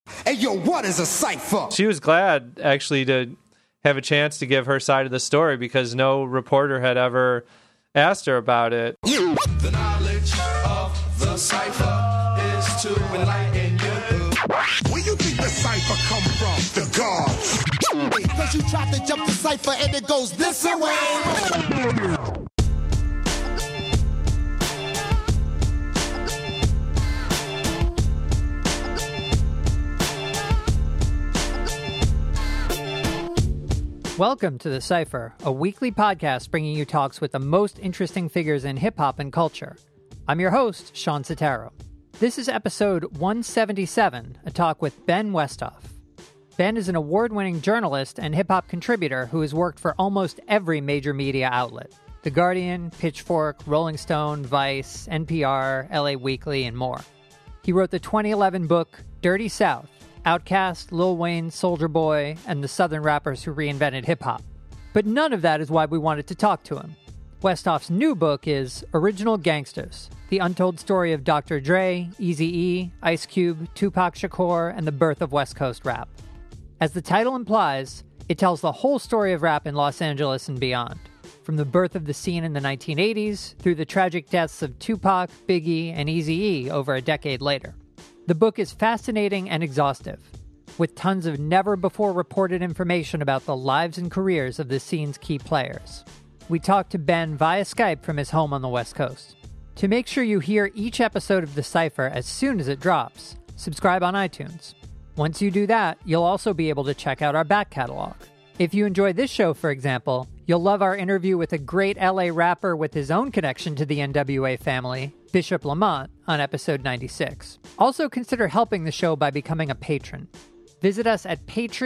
Hey, yo, what is a cipher? She was glad, actually, to have a chance to give her side of the story because no reporter had ever asked her about it. The knowledge of the cipher is to enlighten you. Where you think the cipher come from? The gods. Cause you tried to jump the cipher and it goes this way. Welcome to The Cypher, a weekly podcast bringing you talks with the most interesting figures in hip-hop and culture. I'm your host, Sean Sotaro. This is episode 177, a talk with Ben Westhoff. Ben is an award-winning journalist and hip-hop contributor who has worked for almost every major media outlet. The Guardian, Pitchfork, Rolling Stone, Vice, NPR, LA Weekly, and more. He wrote the 2011 book, Dirty South, Outkast, Lil Wayne, Soulja Boy, and the Southern rappers who reinvented hip-hop. But none of that is why we wanted to talk to him. Westhoff's new book is Original Gangsters, the untold story of Dr. Dre, Eazy-E, Ice Cube, Tupac Shakur, and the birth of West Coast rap. As the title implies, it tells the whole story of rap in Los Angeles and beyond, from the birth of the scene in the 1980s through the tragic deaths of Tupac, Biggie, and Eazy-E over a decade later. The book is fascinating and exhaustive, with tons of never-before-reported information about the lives and careers of the scene's key players. We talked to Ben via Skype from his home on the West Coast. To make sure you hear each episode of The Cypher as soon as it drops, subscribe on iTunes. Once you do that, you'll also be able to check out our back catalog. If you enjoy this show, for example, you'll love our interview with a great LA rapper with his own connection to the NWA family, Bishop Lamont, on episode 96. Also consider helping the show by becoming a patron. Visit us at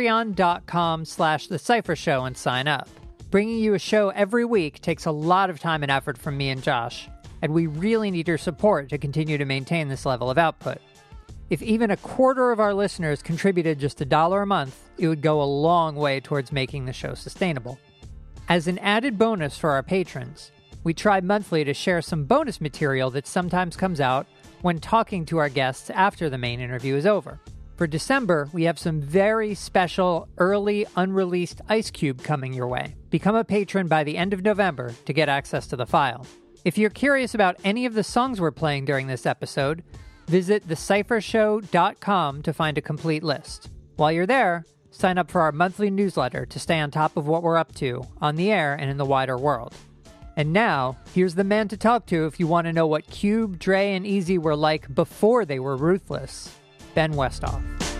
patreon.com/thecyphershow and sign up. Bringing you a show every week takes a lot of time and effort from me and Josh, and we really need your support to continue to maintain this level of output. If even a quarter of our listeners contributed just $1 a month, it would go a long way towards making the show sustainable. As an added bonus for our patrons, we try monthly to share some bonus material that sometimes comes out when talking to our guests after the main interview is over. For December, we have some very special, early, unreleased Ice Cube coming your way. Become a patron by the end of November to get access to the file. If you're curious about any of the songs we're playing during this episode, visit thecyphershow.com to find a complete list. While you're there, sign up for our monthly newsletter to stay on top of what we're up to on the air and in the wider world. And now, here's the man to talk to if you want to know what Cube, Dre, and Eazy were like before they were ruthless. Ben Westhoff.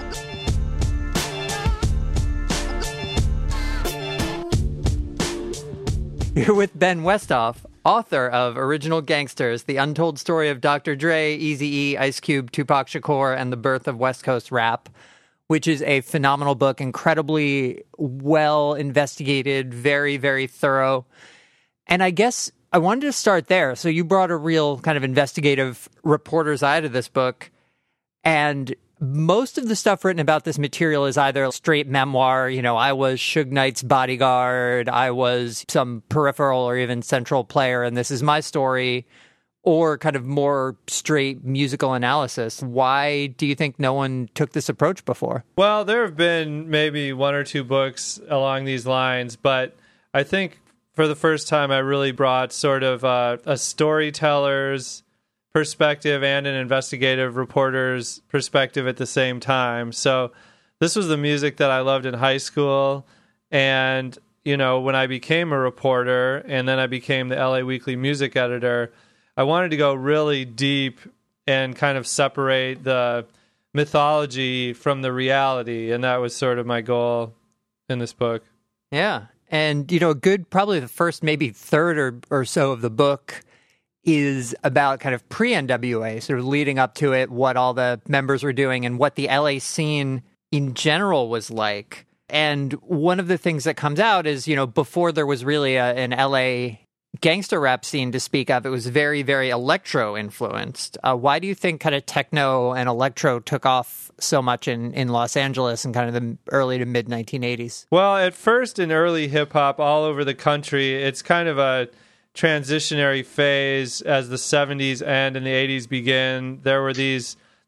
Here with Ben Westhoff, author of Original Gangsters, the untold story of Dr. Dre, Eazy-E, Ice Cube, Tupac Shakur, and the birth of West Coast rap, which is a phenomenal book, incredibly well investigated, very, very thorough. And I guess I wanted to start there. So you brought a real kind of investigative reporter's eye to this book. And most of the stuff written about this material is either straight memoir, I was Suge Knight's bodyguard, I was some peripheral or even central player, and this is my story, or kind of more straight musical analysis. Why do you think no one took this approach before? Well, there have been maybe one or two books along these lines, but I think for the first time I really brought sort of a storyteller's perspective and an investigative reporter's perspective at the same time. So this was the music that I loved in high school. And, when I became a reporter and then I became the LA Weekly music editor, I wanted to go really deep and kind of separate the mythology from the reality. And that was sort of my goal in this book. Yeah. And, probably the first maybe third or so of the book is about kind of pre-NWA, sort of leading up to it, what all the members were doing and what the LA scene in general was like. And one of the things that comes out is, before there was really an LA gangster rap scene to speak of, it was very, very electro influenced. Why do you think kind of techno and electro took off so much in Los Angeles in kind of the early to mid 1980s? Well, at first in early hip hop all over the country, it's kind of a transitionary phase as the 70s end and the 80s begin. There were these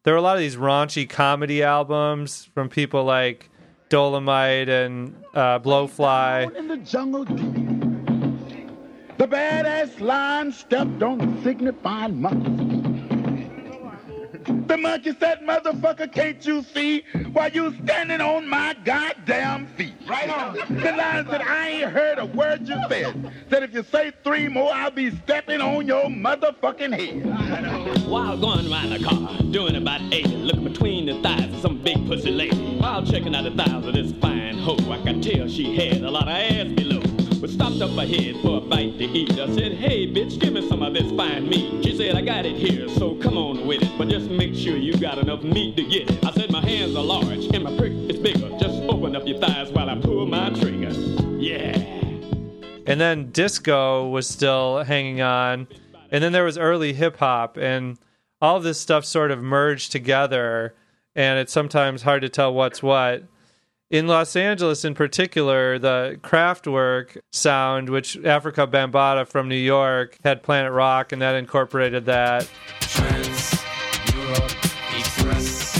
there were a lot of these raunchy comedy albums from people like Dolomite and Blowfly. In the jungle deep, the badass lion stepped on the signifying monkey. The monkey said, motherfucker, can't you see while you standing on my goddamn feet? Right on. The lion said, I ain't heard a word you said. Said, if you say 3 more, I'll be stepping on your motherfucking head. While going around the car, doing about 80, looking between the thighs of some big pussy lady. While checking out the thighs of this fine hoe, I could tell she had a lot of ass below. But stopped up ahead for a bite to eat. I said, hey, bitch, give me some of this fine meat. She said, I got it here, so come on with it. But just make sure you got enough meat to get it. I said, my hands are large and my prick is bigger. Just open up your thighs while I pull my trigger. Yeah. And then disco was still hanging on. And then there was early hip-hop. And all of this stuff sort of merged together. And it's sometimes hard to tell what's what. In Los Angeles, in particular, the Kraftwerk sound, which Africa Bambaataa from New York had Planet Rock, and that incorporated that. Trans Europe Express.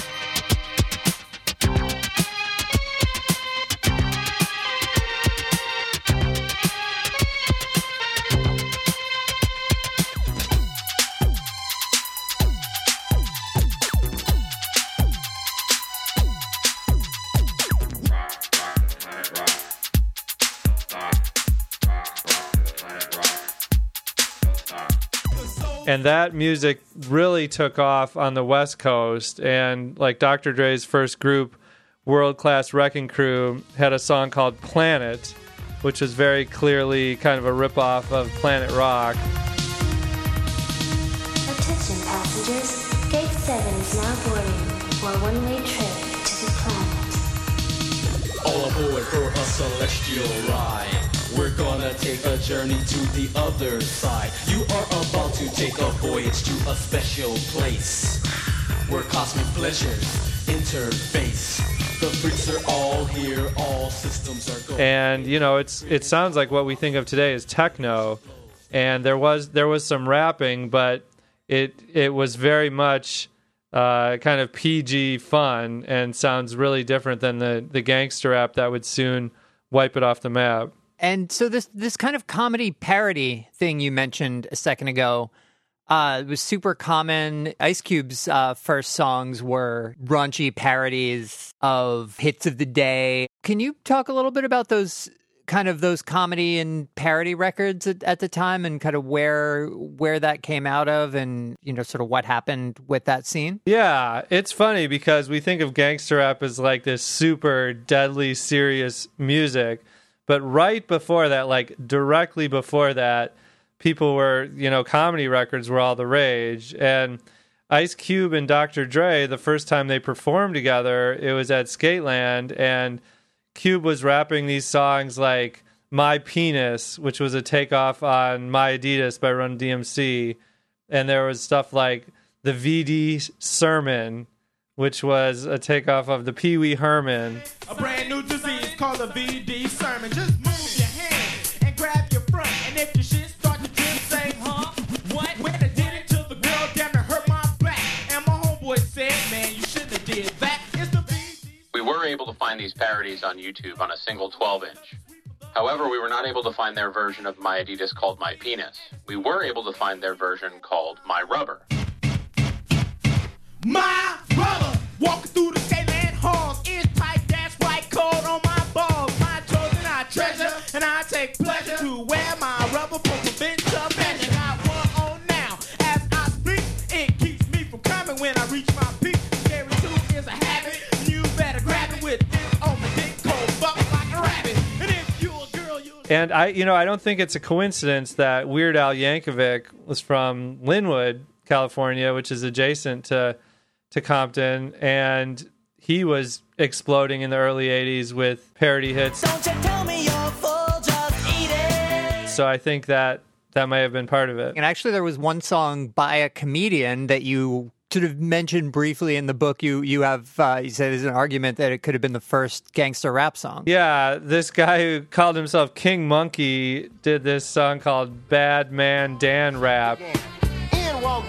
And that music really took off on the West Coast. And like Dr. Dre's first group, World Class Wrecking Crew, had a song called Planet, which was very clearly kind of a ripoff of Planet Rock. Attention passengers, Gate 7 is now boarding for a one-way trip to the planet. All aboard for a celestial ride. We're gonna take a journey to the other side. You are about to take a voyage to a special place where cosmic pleasures interface. The freaks are all here, all systems are going. And you know, it sounds like what we think of today as techno. And there was some rapping, but it was very much kind of PG fun and sounds really different than the gangster rap that would soon wipe it off the map. And so this kind of comedy parody thing you mentioned a second ago was super common. Ice Cube's first songs were raunchy parodies of hits of the day. Can you talk a little bit about those comedy and parody records at the time and kind of where that came out of and, you know, sort of what happened with that scene? Yeah, it's funny because we think of gangster rap as like this super deadly serious music. But right before that, like directly before that, people were, you know, comedy records were all the rage. And Ice Cube and Dr. Dre, the first time they performed together, it was at Skateland, and Cube was rapping these songs like My Penis, which was a takeoff on My Adidas by Run DMC. And there was stuff like the VD Sermon, which was a takeoff of the Pee Wee Herman. A brand new disease called a VD sermon. Just move your hand and grab your front. And if your shit start to drip, say, huh? What? When I did it to the girl, damn it hurt my back. And my homeboy said, man, you shouldn't have did that. It's the VD. We were able to find these parodies on YouTube on a single 12-inch. However, we were not able to find their version of My Adidas called My Penis. We were able to find their version called My Rubber. My brother walking through the Skateland halls, ears tight, that's white coat on my balls. My chosen I treasure, and I take pleasure to wear my rubber for prevention measure. Got one on now, as I speak, it keeps me from coming when I reach my peak. Scary too is a habit, and you better grab it with this on the dick, cold buck like a rabbit. And if you a girl, you. And I don't think it's a coincidence that Weird Al Yankovic was from Linwood, California, which is adjacent to Compton, and he was exploding in the early 80s with parody hits. Don't you tell me you're full, just eat it. So I think that may have been part of it. And actually there was one song by a comedian that you sort of mentioned briefly in the book. You have you said there's an argument that it could have been the first gangster rap song. Yeah, this guy who called himself King Monkey did this song called Bad Man Dan Rap. In walk Dan, you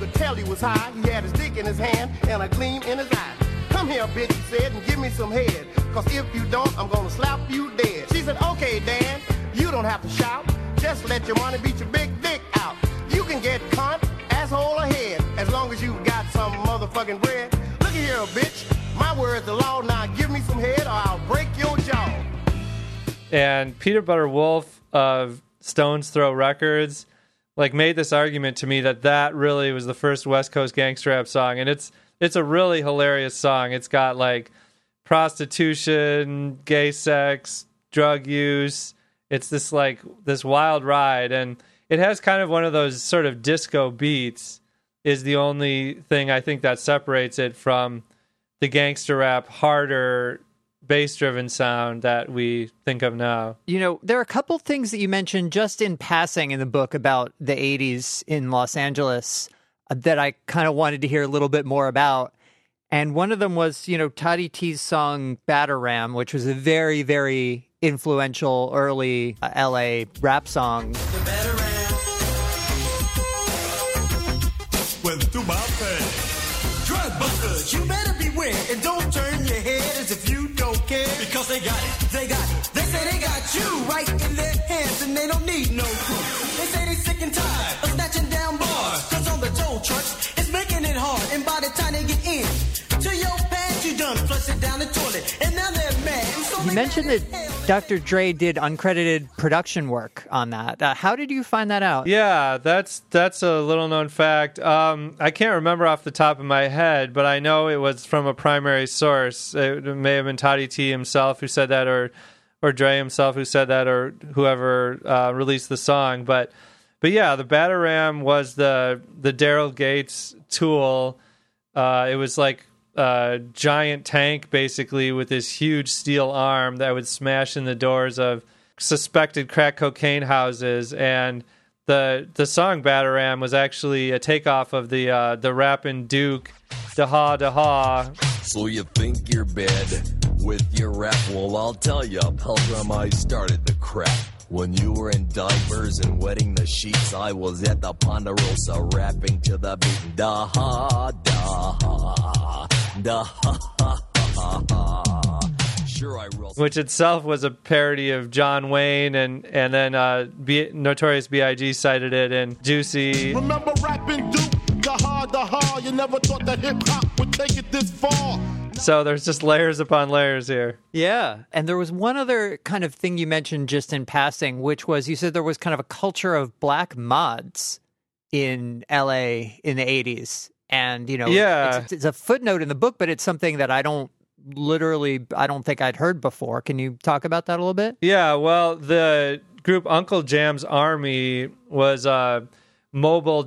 could tell he was high. He had his dick in his hand and a gleam in his eye. Come here, bitch, he said, and give me some head. Cause if you don't, I'm gonna slap you dead. She said, okay, Dan, you don't have to shout. Just let your money beat your big dick out. You can get cunt, asshole, or head, as long as you got some motherfucking bread. Look here, bitch, my word's the law. Now give me some head or I'll break your jaw. And Peter Butter Wolf of Stones Throw Records made this argument to me that really was the first West Coast gangster rap song, and it's a really hilarious song. It's got prostitution, gay sex, drug use. It's this wild ride, and it has kind of one of those sort of disco beats is the only thing I think that separates it from the gangster rap, harder, bass-driven sound that we think of now. You know, there are a couple things that you mentioned just in passing in the book about the 80s in Los Angeles that I kind of wanted to hear a little bit more about. And one of them was, Toddy T's song Batarram, which was a very, very influential early LA rap song. Went through my face. Drug busters, you better beware and don't turn your head as if you don't care. Because they got it. They say they got you right in their hands and they don't need no proof. They say they sick and tired of snatching down bars. Cause on the tow trucks, it's making it hard. And by the time they get in to your pants, you done flush it down the toilet. And now they're mad. So you mentioned that Dr. Dre did uncredited production work on that. How did you find that out? Yeah, that's a little known fact. I can't remember off the top of my head, but I know it was from a primary source. It may have been Toddy T himself who said that, or Dre himself who said that, or whoever released the song. But yeah, the Batarram was the Daryl Gates tool. It was like a giant tank, basically, with this huge steel arm that would smash in the doors of suspected crack cocaine houses. And the song Batarram was actually a takeoff of the rapping Duke, Da-ha, Da-ha. So you think you're bad with your rap? Well, I'll tell you, Pilgrim, I started the crap. When you were in diapers and wetting the sheets, I was at the Ponderosa rapping to the beat. Da-ha, da-ha, da-ha. Sure, I wrote. Which itself was a parody of John Wayne, and then Notorious B.I.G. cited it in Juicy. Remember rapping Duke? Da-ha, you never thought that hip-hop would take it this far. So there's just layers upon layers here. Yeah. And there was one other kind of thing you mentioned just in passing, which was you said there was kind of a culture of black mods in LA in the 80s. And, yeah. It's a footnote in the book, but it's something that I don't think I'd heard before. Can you talk about that a little bit? Yeah, well, the group Uncle Jam's Army was a mobile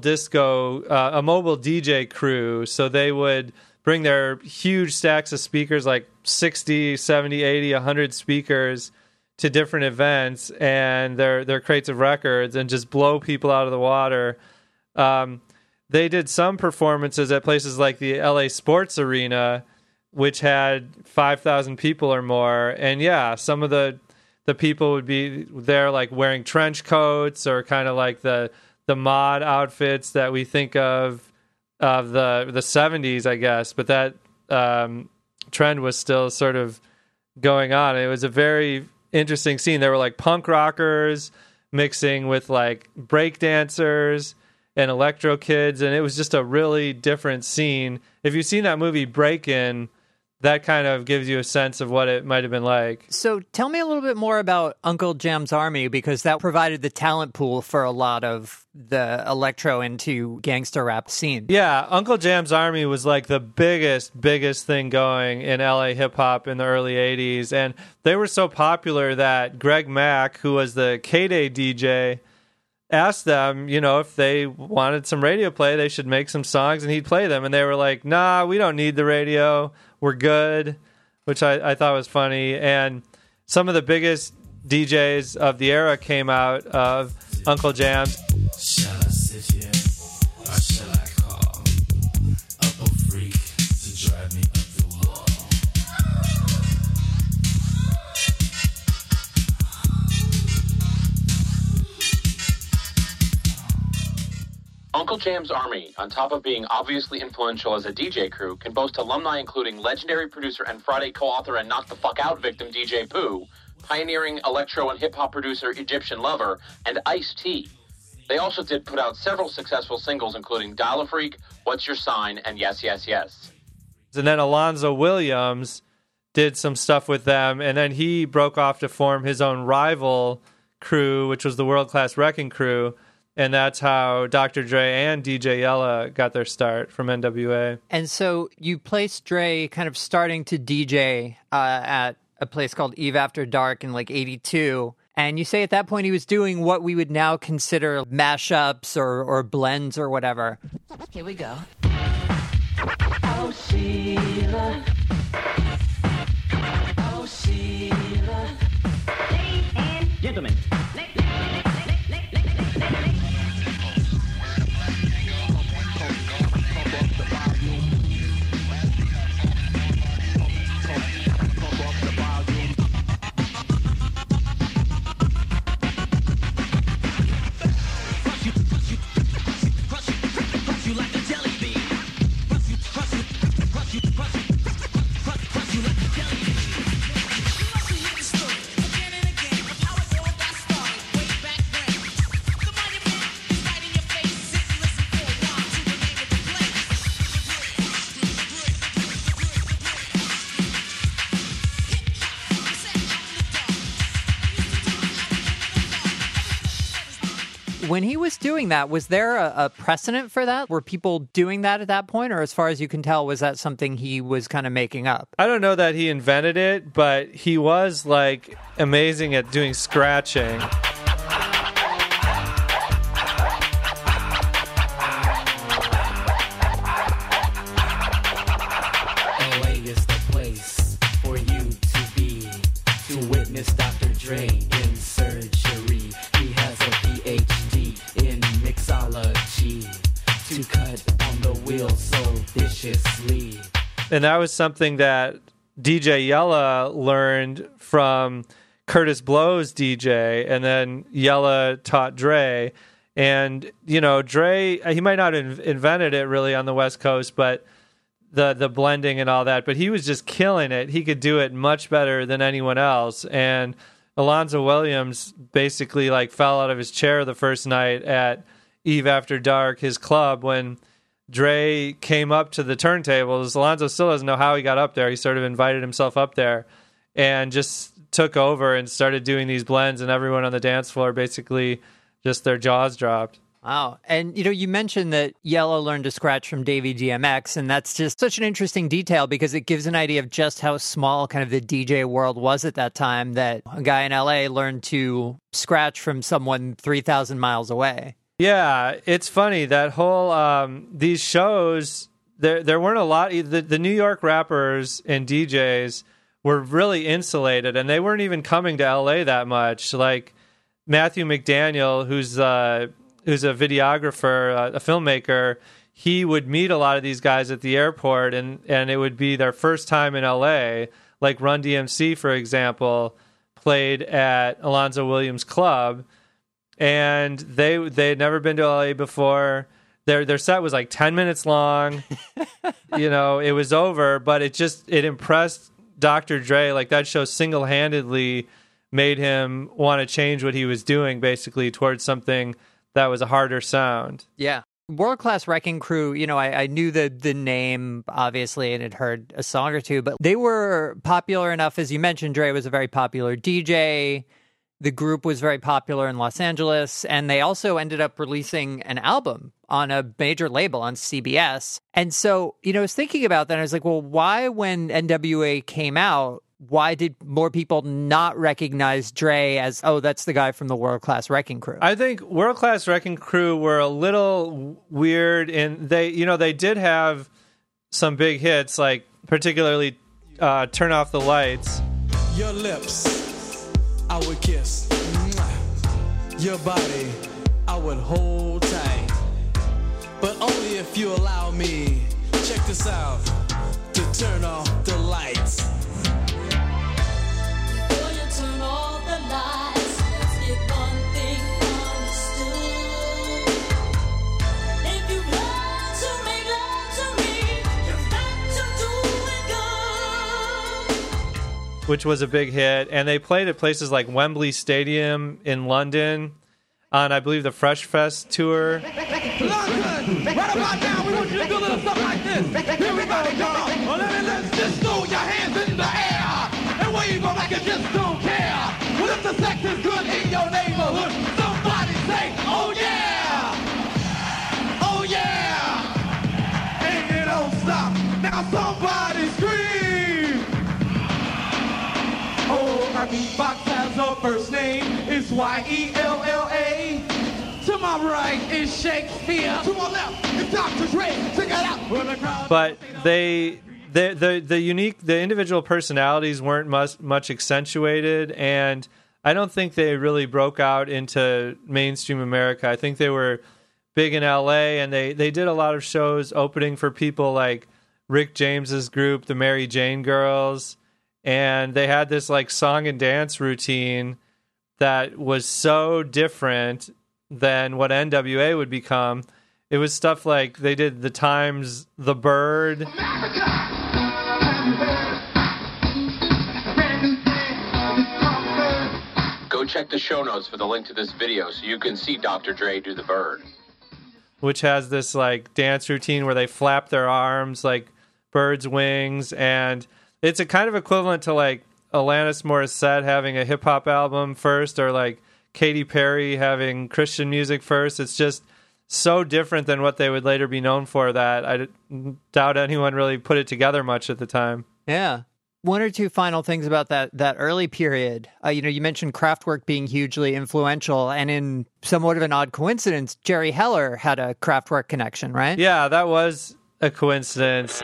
DJ crew. So they would bring their huge stacks of speakers, like 60, 70, 80, 100 speakers to different events and their crates of records and just blow people out of the water. They did some performances at places like the LA Sports Arena, which had 5,000 people or more. And yeah, some of the people would be there like wearing trench coats or kind of like the mod outfits that we think of the 70s, I guess. But that trend was still sort of going on. It was a very interesting scene. There were like punk rockers mixing with like break dancers and electro kids, and it was just a really different scene. If you've seen that movie Break-In, that kind of gives you a sense of what it might have been like. So tell me a little bit more about Uncle Jam's Army, because that provided the talent pool for a lot of the electro into gangster rap scene. Yeah, Uncle Jam's Army was like the biggest thing going in LA hip-hop in the early 80s, and they were so popular that Greg Mack, who was the K-Day DJ, asked them, if they wanted some radio play, they should make some songs and he'd play them. And they were like, nah, we don't need the radio. We're good, which I thought was funny. And some of the biggest DJs of the era came out of Uncle Jam's. Shall I sit here or shall I call up a freak to drive me up the wall? Uncle Uncle Jam's Army, on top of being obviously influential as a DJ crew, can boast alumni including legendary producer and Friday co-author and Knock the Fuck Out victim DJ Pooh, pioneering electro and hip-hop producer Egyptian Lover, and Ice-T. They also did put out several successful singles including Dial-A-Freak, What's Your Sign, and Yes, Yes, Yes. And then Alonzo Williams did some stuff with them, and then he broke off to form his own rival crew, which was the World Class Wrecking Crew, and that's how Dr. Dre and DJ Yella got their start from NWA. And so you placed Dre kind of starting to DJ at a place called Eve After Dark in like 82. And you say at that point he was doing what we would now consider mashups or blends or whatever. Here we go. Oh, Sheila. Oh, Sheila. Ladies and gentlemen. When he was doing that, was there a precedent for that? Were people doing that at that point? Or as far as you can tell, was that something he was kind of making up? I don't know that he invented it, but he was like amazing at doing scratching. LA is the place for you to be, to witness Dr. Dre in surgery. He has a PhD in mixology, to cut on the wheel so viciously. And that was something that DJ Yella learned from Curtis Blow's DJ, and then Yella taught Dre. And, you know, Dre, he might not have invented it really on the West Coast, but the blending and all that, but he was just killing it. He could do it much better than anyone else. And Alonzo Williams basically like fell out of his chair the first night at Eve After Dark, his club, when Dre came up to the turntables. Alonzo still doesn't know how he got up there. He sort of invited himself up there and just took over and started doing these blends, and everyone on the dance floor basically just their jaws dropped. Wow. And, you know, you mentioned that Yella learned to scratch from Davey DMX, and that's just such an interesting detail because it gives an idea of just how small kind of the DJ world was at that time, that a guy in LA learned to scratch from someone 3,000 miles away. Yeah, it's funny. That whole, these shows, there weren't a lot, the New York rappers and DJs were really insulated, and they weren't even coming to LA that much. Like Matthew McDaniel, who's a videographer, a filmmaker, he would meet a lot of these guys at the airport, and it would be their first time in LA. Like Run DMC, for example, played at Alonzo Williams' club, and they had never been to LA before. Their set was like 10 minutes long. You know, it was over, but it impressed Dr. Dre. Like that show single-handedly made him want to change what he was doing, basically, towards something that was a harder sound. Yeah. World Class Wrecking Crew, you know, I knew the name, obviously, and had heard a song or two, but they were popular enough. As you mentioned, Dre was a very popular DJ. The group was very popular in Los Angeles, and they also ended up releasing an album on a major label on CBS. And so, you know, I was thinking about that, and I was like, well, why, when NWA came out, why did more people not recognize Dre as, oh, that's the guy from the World Class Wrecking Crew? I think World Class Wrecking Crew were a little weird, and they did have some big hits, like particularly Turn Off the Lights. Your lips, I would kiss. Your body, I would hold tight. But only if you allow me, check this out, to turn off the lights. Turn off the lights, let's get one thing understood. If which was a big hit. And they played at places like Wembley Stadium in London on, I believe, the Fresh Fest tour. London! Right about now, we want you to do a little something like this. Here we go, y'all. Well, let's just throw your hands in the air and wave them like you just don't care. Well, if the sex is good in your neighborhood, somebody say, oh yeah! Oh yeah! And it don't stop. Now somebody scream! Oh, Ernie Fox has a first name. It's Y-E-L-L-A. To my right is Shakespeare. To my left is Dr. Dre. Check it out. But the individual personalities weren't much accentuated, and I don't think they really broke out into mainstream America. I think they were big in LA, and they did a lot of shows opening for people like Rick James's group, the Mary Jane Girls, and they had this like song and dance routine that was so different than what NWA would become. It was stuff like they did the Times, The Bird. Go check the show notes for the link to this video so you can see Dr. Dre do the bird. Which has this like dance routine where they flap their arms like birds' wings, and it's a kind of equivalent to like Alanis Morissette having a hip-hop album first, or like Katy Perry having Christian music first. It's just so different than what they would later be known for that I doubt anyone really put it together much at the time. Yeah. One or two final things about that early period. You mentioned Kraftwerk being hugely influential, and in somewhat of an odd coincidence, Jerry Heller had a Kraftwerk connection, right? Yeah, that was a coincidence.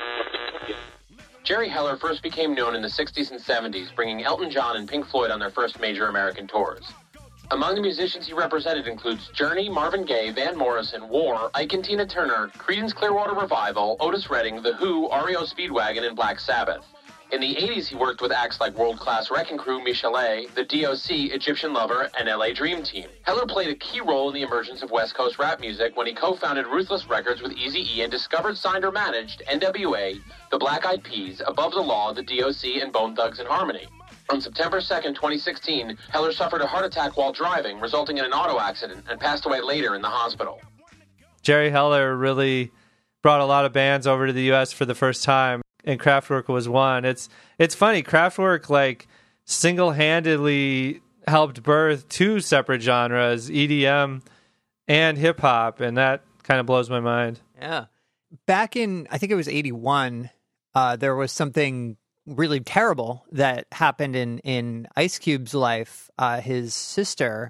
Jerry Heller first became known in the 60s and 70s, bringing Elton John and Pink Floyd on their first major American tours. Among the musicians he represented includes Journey, Marvin Gaye, Van Morrison, War, Ike and Tina Turner, Creedence Clearwater Revival, Otis Redding, The Who, REO Speedwagon, and Black Sabbath. In the 80s, he worked with acts like World Class Wrecking Crew, Michelet, The DOC, Egyptian Lover, and LA Dream Team. Heller played a key role in the emergence of West Coast rap music when he co-founded Ruthless Records with Eazy-E and discovered, signed, or managed NWA, the Black Eyed Peas, Above the Law, The DOC, and Bone Thugs and Harmony. On September 2nd, 2016, Heller suffered a heart attack while driving, resulting in an auto accident, and passed away later in the hospital. Jerry Heller really brought a lot of bands over to the U.S. for the first time, and Kraftwerk was one. It's funny, Kraftwerk like single-handedly helped birth two separate genres, EDM and hip-hop, and that kind of blows my mind. Yeah. Back in, I think it was 81, there was something really terrible that happened in Ice Cube's life. His sister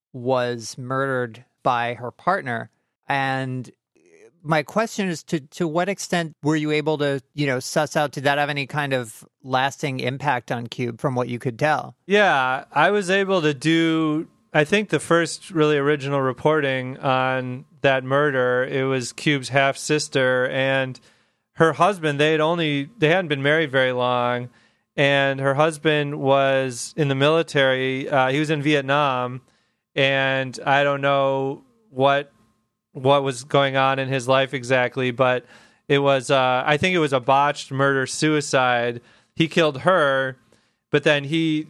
was murdered by her partner, and my question is to what extent were you able to, suss out, did that have any kind of lasting impact on Cube from what you could tell? Yeah, I was able to do, I think, the first really original reporting on that murder. It was Cube's half-sister and her husband. They hadn't been married very long, and her husband was in the military. He was in Vietnam, and I don't know what was going on in his life exactly, but it was, I think it was a botched murder-suicide. He killed her, but then he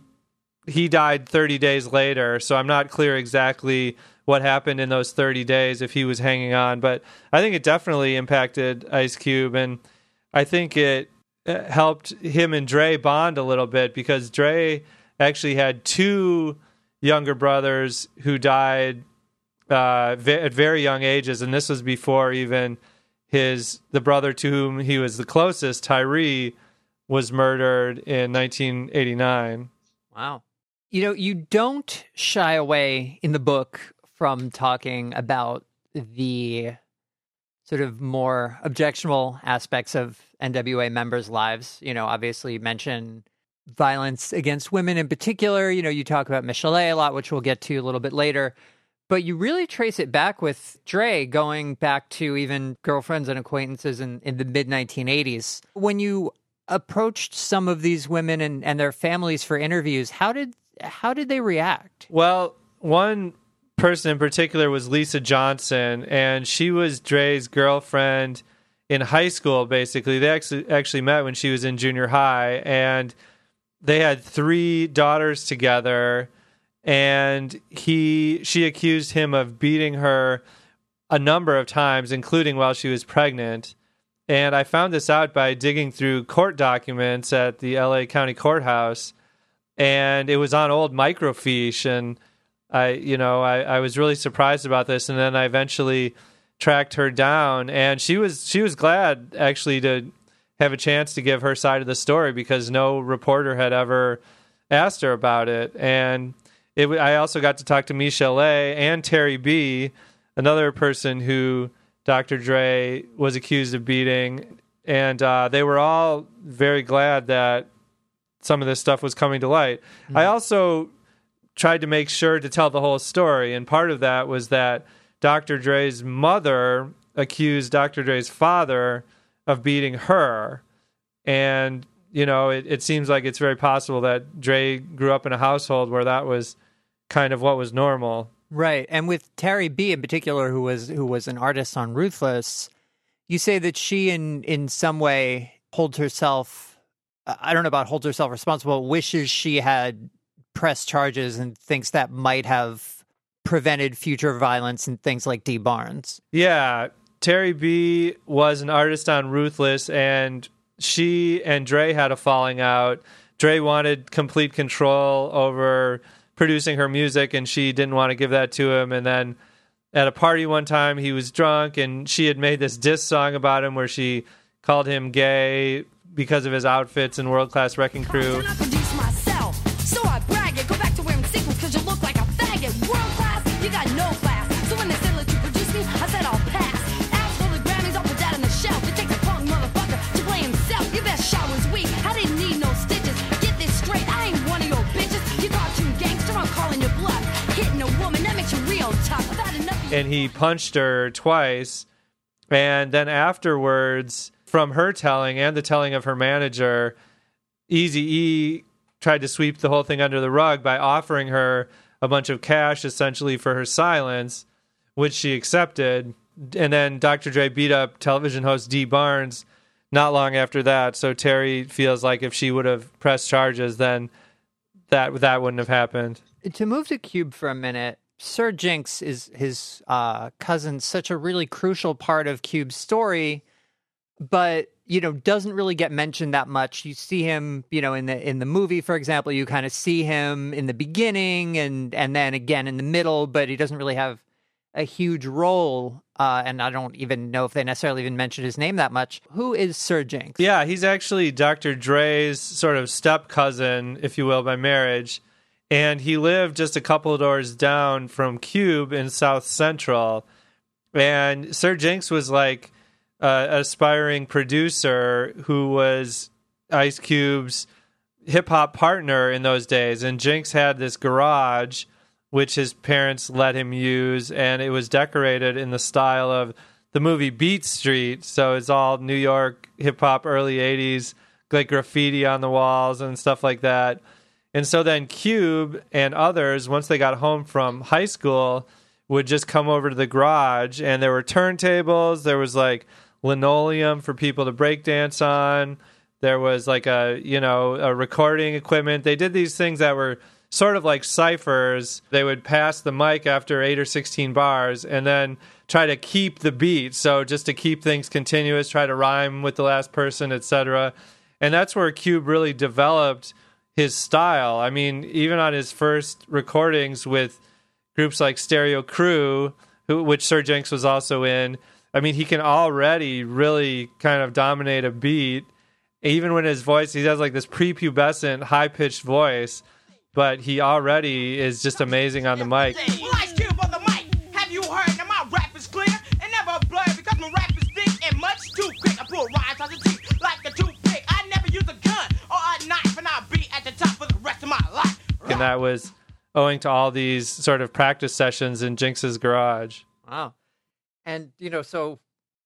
died 30 days later, so I'm not clear exactly what happened in those 30 days if he was hanging on, but I think it definitely impacted Ice Cube, and I think it helped him and Dre bond a little bit, because Dre actually had two younger brothers who died at very young ages, and this was before even the brother to whom he was the closest, Tyree, was murdered in 1989. Wow. You don't shy away in the book from talking about the sort of more objectionable aspects of NWA members' lives. Obviously you mention violence against women in particular. You talk about Michelet a lot, which we'll get to a little bit later. But you really trace it back with Dre, going back to even girlfriends and acquaintances in the mid-1980s. When you approached some of these women and their families for interviews, how did they react? Well, one person in particular was Lisa Johnson, and she was Dre's girlfriend in high school, basically. They actually met when she was in junior high, and they had 3 daughters together, and she accused him of beating her a number of times, including while she was pregnant. And I found this out by digging through court documents at the LA County Courthouse, and it was on old microfiche, and I was really surprised about this. And then I eventually tracked her down, and she was glad actually to have a chance to give her side of the story, because no reporter had ever asked her about it. And I also got to talk to Michelle A. and Terry B., another person who Dr. Dre was accused of beating, and they were all very glad that some of this stuff was coming to light. Mm-hmm. I also tried to make sure to tell the whole story, and part of that was that Dr. Dre's mother accused Dr. Dre's father of beating her. And, it seems like it's very possible that Dre grew up in a household where that was kind of what was normal. Right. And with Terry B. in particular, who was an artist on Ruthless, you say that she in some way holds herself, I don't know about holds herself responsible, wishes she had pressed charges and thinks that might have prevented future violence and things like D. Barnes. Yeah. Terry B. was an artist on Ruthless, and she and Dre had a falling out. Dre wanted complete control over producing her music, and she didn't want to give that to him. And then at a party one time, he was drunk, and she had made this diss song about him where she called him gay because of his outfits in World Class Wrecking Crew. I produce myself, so I brag it. Go back to wearing sequins because you look like a faggot. World class, you got no class. So when they said let you produce me, I said I'll pass. Ask for the Grammys, I'll put that on the shelf. It takes a punk motherfucker to play himself. Your best shot was weak. I didn't need no stitches. Get this straight, I ain't one of your bitches. You cartoon gangster, I'm calling your bluff. Hitting a woman, that makes you real tough. I've had enough. And he punched her twice. And then afterwards, from her telling and the telling of her manager, Eazy-E tried to sweep the whole thing under the rug by offering her a bunch of cash, essentially, for her silence, which she accepted. And then Dr. Dre beat up television host D. Barnes not long after that. So Terry feels like if she would have pressed charges, then that wouldn't have happened. To move to Cube for a minute, Sir Jinx is his cousin, such a really crucial part of Cube's story, but doesn't really get mentioned that much. You see him, in the movie, for example. You kind of see him in the beginning and then again in the middle, but he doesn't really have a huge role. And I don't even know if they necessarily even mention his name that much. Who is Sir Jinx? Yeah, he's actually Dr. Dre's sort of step cousin, if you will, by marriage. And he lived just a couple of doors down from Cube in South Central. And Sir Jinx was like an aspiring producer who was Ice Cube's hip-hop partner in those days. And Jinx had this garage, which his parents let him use, and it was decorated in the style of the movie Beat Street. So it's all New York hip-hop, early 80s, like graffiti on the walls and stuff like that. And so then Cube and others, once they got home from high school, would just come over to the garage, and there were turntables, there was like linoleum for people to break dance on, there was like a recording equipment. They did these things that were sort of like ciphers. They would pass the mic after 8 or 16 bars and then try to keep the beat. So just to keep things continuous, try to rhyme with the last person, etc. And that's where Cube really developed his style. I mean, even on his first recordings with groups like Stereo Crew, which Sir Jinx was also in, I mean, he can already really kind of dominate a beat. Even when his voice, he has like this prepubescent, high-pitched voice, but he already is just amazing on the mic. Well, Ice Cube on the mic. Have you heard? Now my rap is clear and never blurred because my rap is thick and much too quick. I pull rhymes out the teeth like a toothpick. I never use a gun or a knife, and I'll be at the top for the rest of my life. And that was owing to all these sort of practice sessions in Jinx's garage. Wow. And, so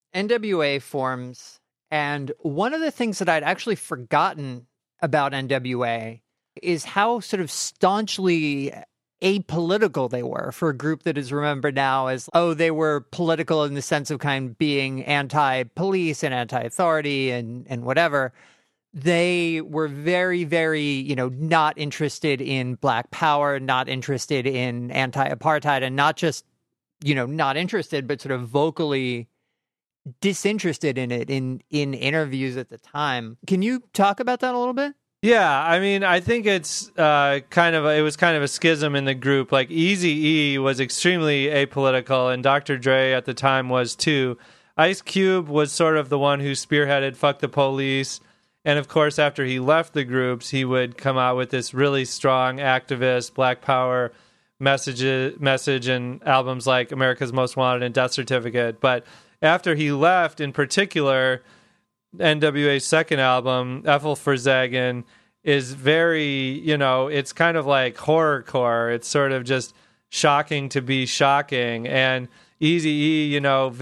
NWA forms, and one of the things that I'd actually forgotten about NWA is how sort of staunchly apolitical they were for a group that is remembered now as, they were political in the sense of kind of being anti-police and anti-authority and whatever. they were very, very, not interested in Black Power, not interested in anti-apartheid, and not just, not interested, but sort of vocally disinterested in it in interviews at the time. Can you talk about that a little bit? Yeah, I mean, I think it's it was kind of a schism in the group. Like Eazy-E was extremely apolitical, and Dr. Dre at the time was too. Ice Cube was sort of the one who spearheaded "Fuck the Police," and of course, after he left the groups, he would come out with this really strong activist Black Power message and albums like "America's Most Wanted" and "Death Certificate." But after he left, in particular, NWA's second album, Ethel Verzagen, is very, it's kind of like horrorcore. It's sort of just shocking to be shocking. And Eazy-E,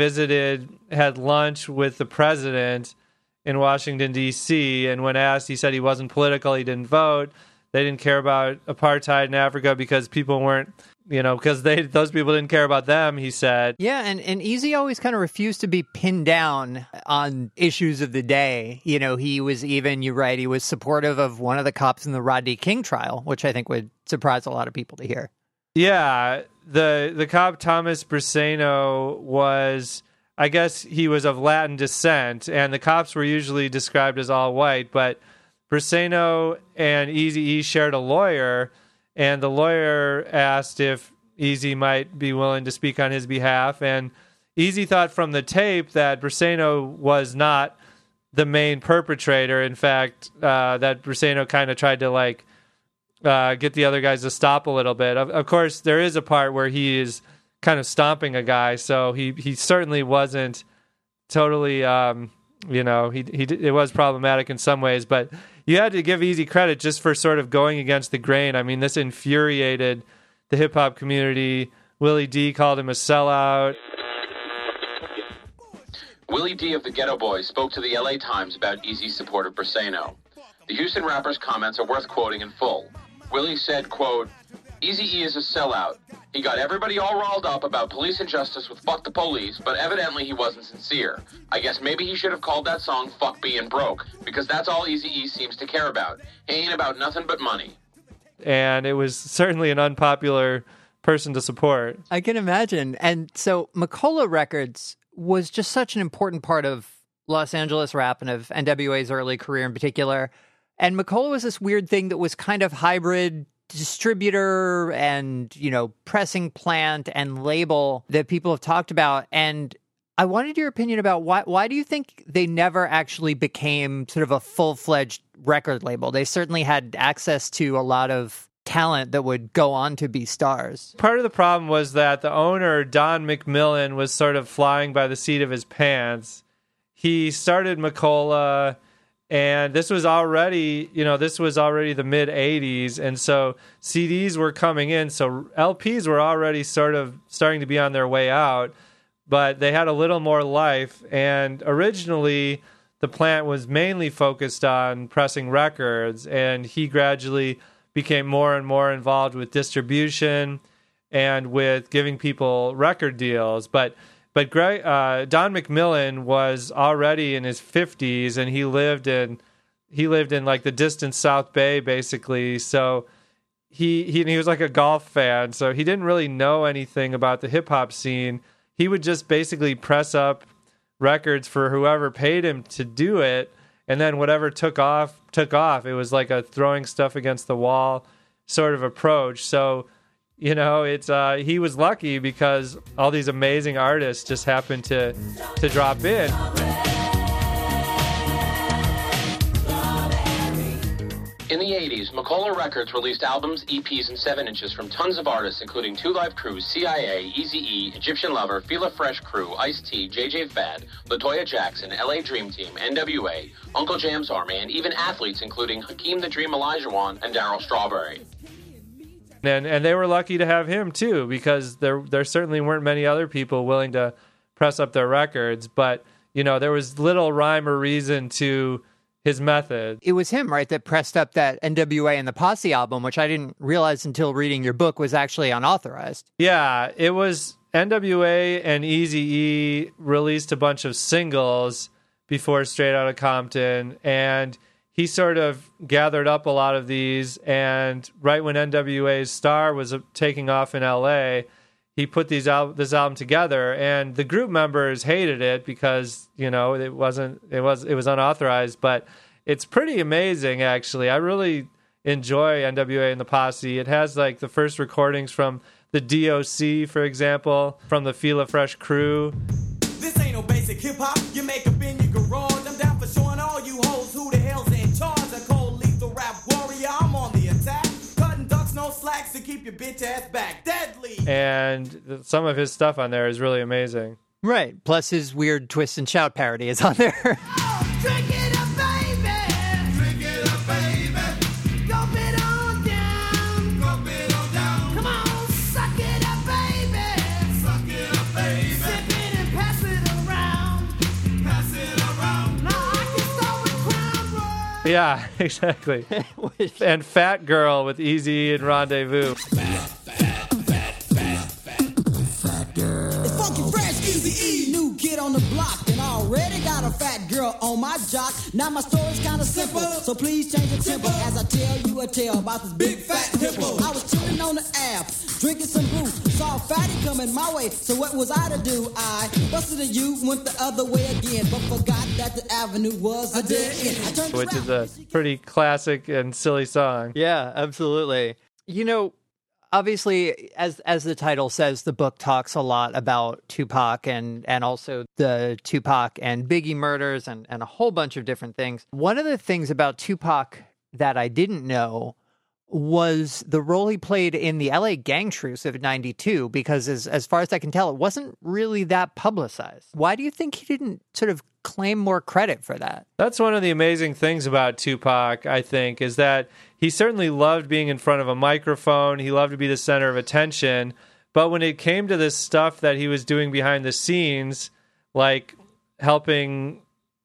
had lunch with the president in Washington, D.C., and when asked, he said he wasn't political, he didn't vote. They didn't care about apartheid in Africa because people weren't, because those people didn't care about them, he said. Yeah, and Eazy always kind of refused to be pinned down on issues of the day. He was even, you're right, he was supportive of one of the cops in the Rodney King trial, which I think would surprise a lot of people to hear. Yeah, the cop Thomas Briseno was, I guess he was of Latin descent, and the cops were usually described as all white, but Briseno and Eazy-E shared a lawyer, and the lawyer asked if Eazy might be willing to speak on his behalf, and Eazy thought from the tape that Briseno was not the main perpetrator. In fact, that Briseno kind of tried to get the other guys to stop a little bit. Of course, there is a part where he is kind of stomping a guy, so he certainly wasn't totally, it was problematic in some ways, but you had to give Eazy credit just for sort of going against the grain. I mean, this infuriated the hip-hop community. Willie D called him a sellout. Willie D of the Ghetto Boys spoke to the LA Times about Eazy's support of Briseno. The Houston rapper's comments are worth quoting in full. Willie said, quote, Eazy-E is a sellout. He got everybody all riled up about police injustice with Fuck the Police, but evidently he wasn't sincere. I guess maybe he should have called that song Fuck Being Broke, because that's all Eazy-E seems to care about. He ain't about nothing but money. And it was certainly an unpopular person to support. I can imagine. And so Macola Records was just such an important part of Los Angeles rap and of NWA's early career in particular. And Macola was this weird thing that was kind of hybrid distributor and, pressing plant and label that people have talked about. And I wanted your opinion about why do you think they never actually became sort of a full-fledged record label? They certainly had access to a lot of talent that would go on to be stars. Part of the problem was that the owner, Don McMillan, was sort of flying by the seat of his pants. He started Macola, and this was already the mid-'80s, and so CDs were coming in, so LPs were already sort of starting to be on their way out, but they had a little more life, and originally the plant was mainly focused on pressing records, and he gradually became more and more involved with distribution and with giving people record deals, But Don McMillan was already in his 50s, and he lived in like the distant South Bay, basically. So he was like a golf fan, so he didn't really know anything about the hip hop scene. He would just basically press up records for whoever paid him to do it, and then whatever took off. It was like a throwing stuff against the wall sort of approach. So it's he was lucky because all these amazing artists just happened to drop in. In the 80s, Macola Records released albums, EPs, and 7-inches from tons of artists, including Two Live Crew, CIA, Eazy-E, Egyptian Lover, Fila Fresh Crew, Ice-T, JJ Fad, LaToya Jackson, LA Dream Team, NWA, Uncle Jam's Army, and even athletes including Hakeem the Dream Olajuwon and Darryl Strawberry. And they were lucky to have him too, because there certainly weren't many other people willing to press up their records. But there was little rhyme or reason to his method. It was him, right, that pressed up that NWA and the Posse album, which I didn't realize until reading your book was actually unauthorized. Yeah, it was NWA and Eazy-E released a bunch of singles before Straight Outta Compton, and he sort of gathered up a lot of these, and right when NWA's Star was taking off in LA, he put this album together, and the group members hated it because, you know, it was unauthorized, but it's pretty amazing, actually. I really enjoy NWA and the Posse. It has like the first recordings from the DOC, for example, from the Feel a Fresh crew. This ain't no basic hip-hop. You make up in your garage. I'm down for showing all you hoes who the hell's in charge. A cold lethal rap warrior, I'm on the attack. Cutting ducks, no slacks to keep your bitch ass back. Deadly. And some of his stuff on there is really amazing. Right. Plus his weird twist and shout parody is on there. Drink it up, baby. Drink it up, baby. Go bit on down. Go bit on down. Come on, suck it up, baby. Suck it up, baby. Sip it and pass it around. Pass it around. Now I can start with Crown Royal. Yeah, exactly. And Fat Girl with Easy and Rendezvous. It's Funky Fresh, Easy E, new kid on the block, and I already got a fat girl on my jock. Now my story's kinda simple, so please change the tempo as I tell you a tale about this big fat hippo. I was chilling on the app, drinking some brew, saw a fatty coming my way, so what was I to do? I busted a U, went the other way again, but forgot that the avenue was a dead end. I turned Which around. is a pretty classic and silly song. Yeah, absolutely. You know, obviously, as the title says, the book talks a lot about Tupac and also the Tupac and Biggie murders and a whole bunch of different things. One of the things about Tupac that I didn't know was the role he played in the LA gang truce of '92, because as far as I can tell, it wasn't really that publicized. Why do you think he didn't sort of claim more credit for that? That's one of the amazing things about Tupac, I think, is that he certainly loved being in front of a microphone. He loved to be the center of attention. But when it came to this stuff that he was doing behind the scenes, like helping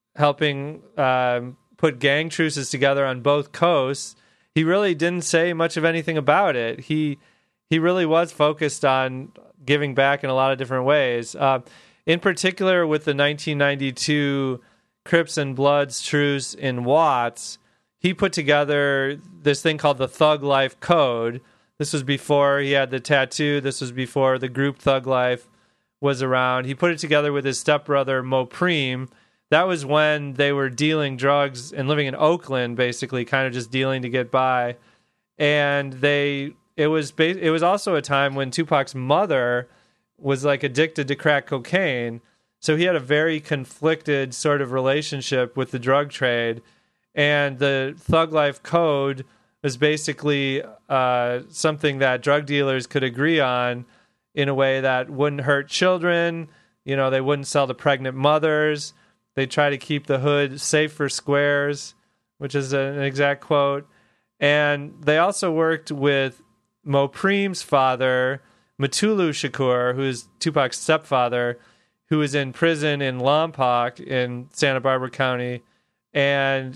put gang truces together on both coasts, he really didn't say much of anything about it. He really was focused on giving back in a lot of different ways. In particular, with the 1992 Crips and Bloods truce in Watts, he put together this thing called the Thug Life Code. This was before he had the tattoo. This was before the group Thug Life was around. He put it together with his stepbrother, Mopreme. That was when they were dealing drugs and living in Oakland, basically, kind of just dealing to get by. And it was also a time when Tupac's mother was like addicted to crack cocaine. So he had a very conflicted sort of relationship with the drug trade. And the Thug Life Code was basically something that drug dealers could agree on in a way that wouldn't hurt children. You know, they wouldn't sell to pregnant mothers. They try to keep the hood safe for squares, which is an exact quote. And they also worked with Mopreme's father, Mutulu Shakur, who is Tupac's stepfather, who was in prison in Lompoc in Santa Barbara County. And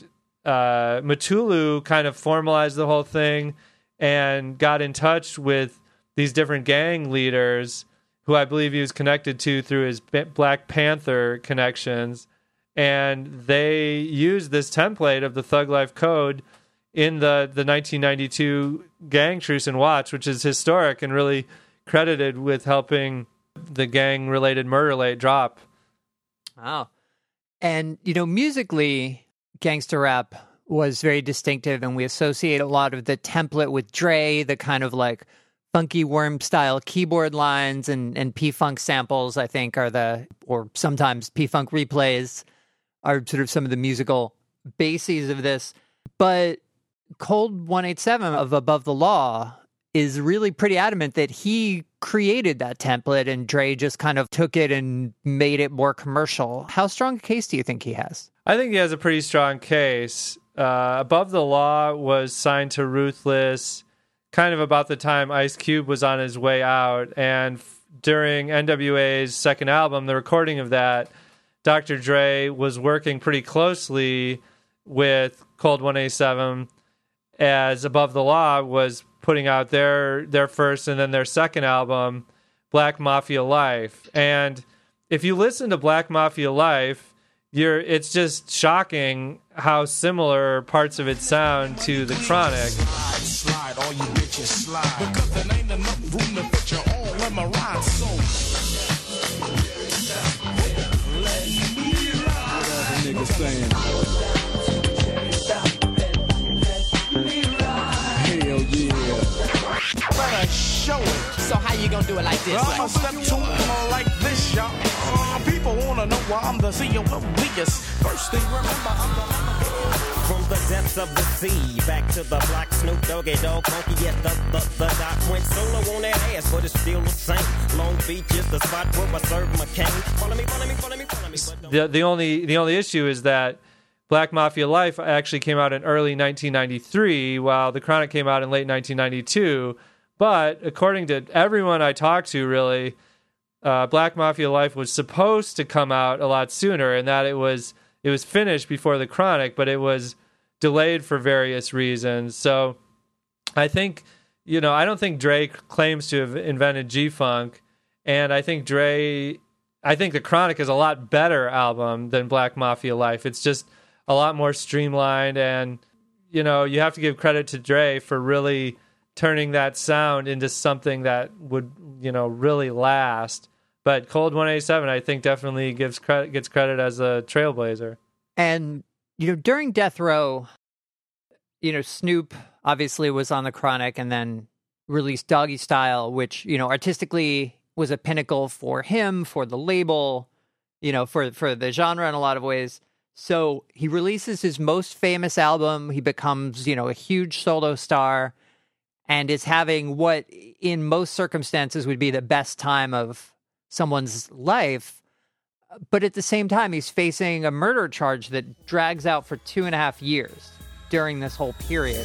Mutulu kind of formalized the whole thing and got in touch with these different gang leaders who I believe he was connected to through his Black Panther connections. And they used this template of the Thug Life Code in the 1992 gang truce in Watts, which is historic and really credited with helping the gang-related murder rate drop. Wow. And, you know, musically, gangster rap was very distinctive, and we associate a lot of the template with Dre, the kind of like funky worm-style keyboard lines and P-Funk samples, I think, or sometimes P-Funk replays are sort of some of the musical bases of this. But Cold 187 of Above the Law is really pretty adamant that he created that template and Dre just kind of took it and made it more commercial. How strong a case do you think he has? I think he has a pretty strong case. Above the Law was signed to Ruthless kind of about the time Ice Cube was on his way out. And during NWA's second album, the recording of that, Dr. Dre was working pretty closely with Cold 187 as Above the Law was putting out their first and then their second album, Black Mafia Life. And if you listen to Black Mafia Life, it's just shocking how similar parts of it sound to the Chronic. Slide, all you bitches slide. Because there ain't enough room to put you all in my ride. So let me ride. Whatever niggas saying. Hell yeah. Better show it. So how you gonna do it like this? Well, I'm gonna step to it like this, y'all. People wanna know why I'm the CEO of the biggest. First thing, remember, I'm the from the depths of the sea, back to the Black Snoop Doggy Dogg Funky. Yes, the doc went solo on that ass, but it's still the same. Long Beach is the spot where I serve McCain. Follow me. The only issue is that Black Mafia Life actually came out in early 1993, while The Chronic came out in late 1992. But according to everyone I talked to, really, Black Mafia Life was supposed to come out a lot sooner, and that it was finished before The Chronic, but it was delayed for various reasons. So I think, I don't think Dre claims to have invented G-Funk, and I think The Chronic is a lot better album than Black Mafia Life. It's just a lot more streamlined, and, you have to give credit to Dre for really turning that sound into something that would, really last. But Cold 187, I think, definitely gets credit as a trailblazer. And, during Death Row, Snoop obviously was on The Chronic and then released Doggy Style, which, artistically was a pinnacle for him, for the label, for the genre in a lot of ways. So he releases his most famous album. He becomes, a huge solo star and is having what in most circumstances would be the best time of someone's life, but at the same time, he's facing a murder charge that drags out for 2.5 years during this whole period.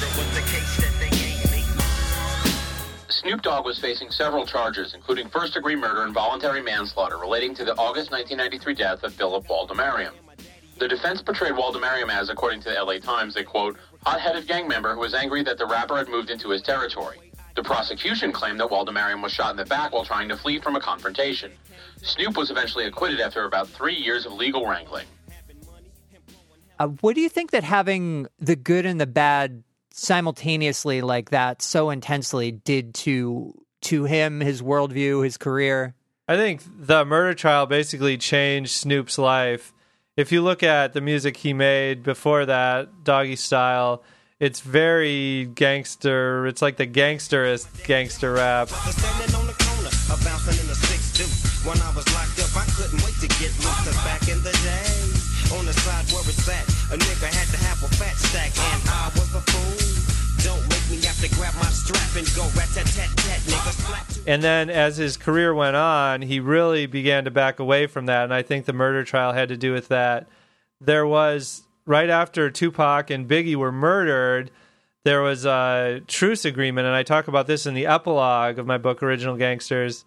Snoop Dogg was facing several charges, including first-degree murder and voluntary manslaughter relating to the August 1993 death of Philip Waldemariam. The defense portrayed Waldemariam as, according to the LA Times, a, quote, hot-headed gang member who was angry that the rapper had moved into his territory. The prosecution claimed that Waldemariam was shot in the back while trying to flee from a confrontation. Snoop was eventually acquitted after about 3 years of legal wrangling. What do you think that having the good and the bad simultaneously like that so intensely did to him, his worldview, his career? I think the murder trial basically changed Snoop's life. If you look at the music he made before that, Doggy Style, it's very gangster. It's like the gangsterest gangster rap. When I was locked up, I couldn't wait to get loose. 'Cause back in the day, on the side where it's at, a nigga had to have a fat stack, and I was a fool. Don't make me have to grab my strap and go rat-tat-tat-tat, nigga. Slap. And then as his career went on, he really began to back away from that, and I think the murder trial had to do with that. There was, right after Tupac and Biggie were murdered, there was a truce agreement, and I talk about this in the epilogue of my book, Original Gangsters,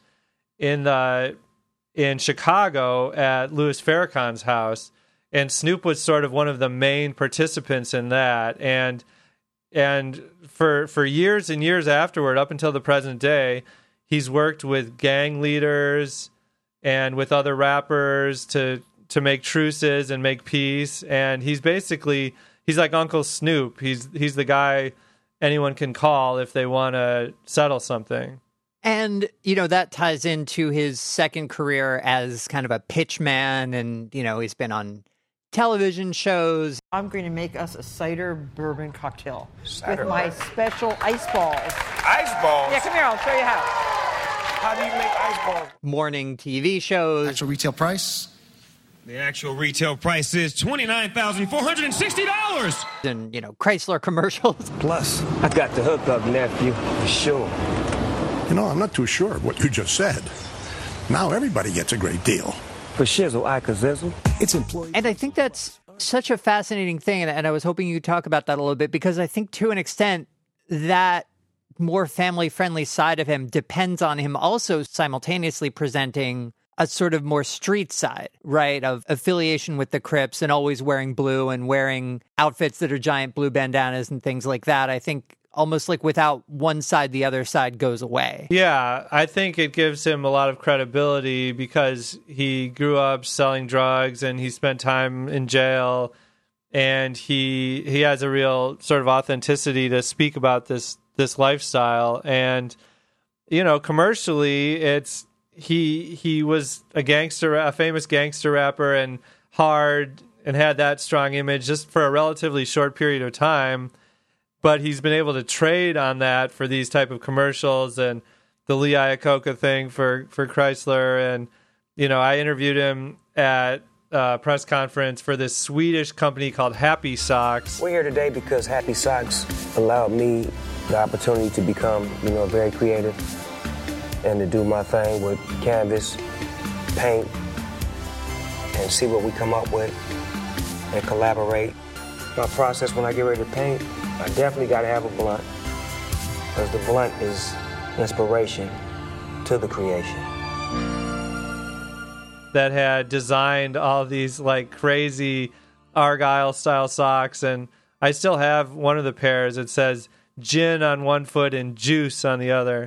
in Chicago at Louis Farrakhan's house, and Snoop was sort of one of the main participants in that, and for years and years afterward, up until the present day, he's worked with gang leaders and with other rappers to make truces and make peace, and he's like Uncle Snoop. He's the guy anyone can call if they want to settle something. And, that ties into his second career as kind of a pitch man. And, he's been on television shows. I'm going to make us a cider bourbon cocktail Cider with my bourbon? special ice balls. Ice balls? Yeah, come here. I'll show you how. How do you make ice balls? Morning TV shows. Actual retail price? The actual retail price is $29,460. And, Chrysler commercials. Plus, I got the hookup, nephew, for sure. I'm not too sure of what you just said. Now everybody gets a great deal. For shizzle, I kazizzle. It's employee. And I think that's such a fascinating thing, and I was hoping you'd talk about that a little bit, because I think to an extent that more family-friendly side of him depends on him also simultaneously presenting a sort of more street side, right, of affiliation with the Crips and always wearing blue and wearing outfits that are giant blue bandanas and things like that. I think almost like without one side, the other side goes away. Yeah, I think it gives him a lot of credibility because he grew up selling drugs and he spent time in jail. and he has a real sort of authenticity to speak about this lifestyle. And commercially, it's he was a famous gangster rapper, and hard, and had that strong image just for a relatively short period of time. But he's been able to trade on that for these type of commercials, and the Lee Iacocca thing for Chrysler. And, I interviewed him at a press conference for this Swedish company called Happy Socks. We're here today because Happy Socks allowed me the opportunity to become, very creative and to do my thing with canvas, paint, and see what we come up with and collaborate. My process when I get ready to paint, I definitely got to have a blunt, because the blunt is inspiration to the creation. That had designed all these like crazy Argyle style socks, and I still have one of the pairs. It says gin on one foot and juice on the other.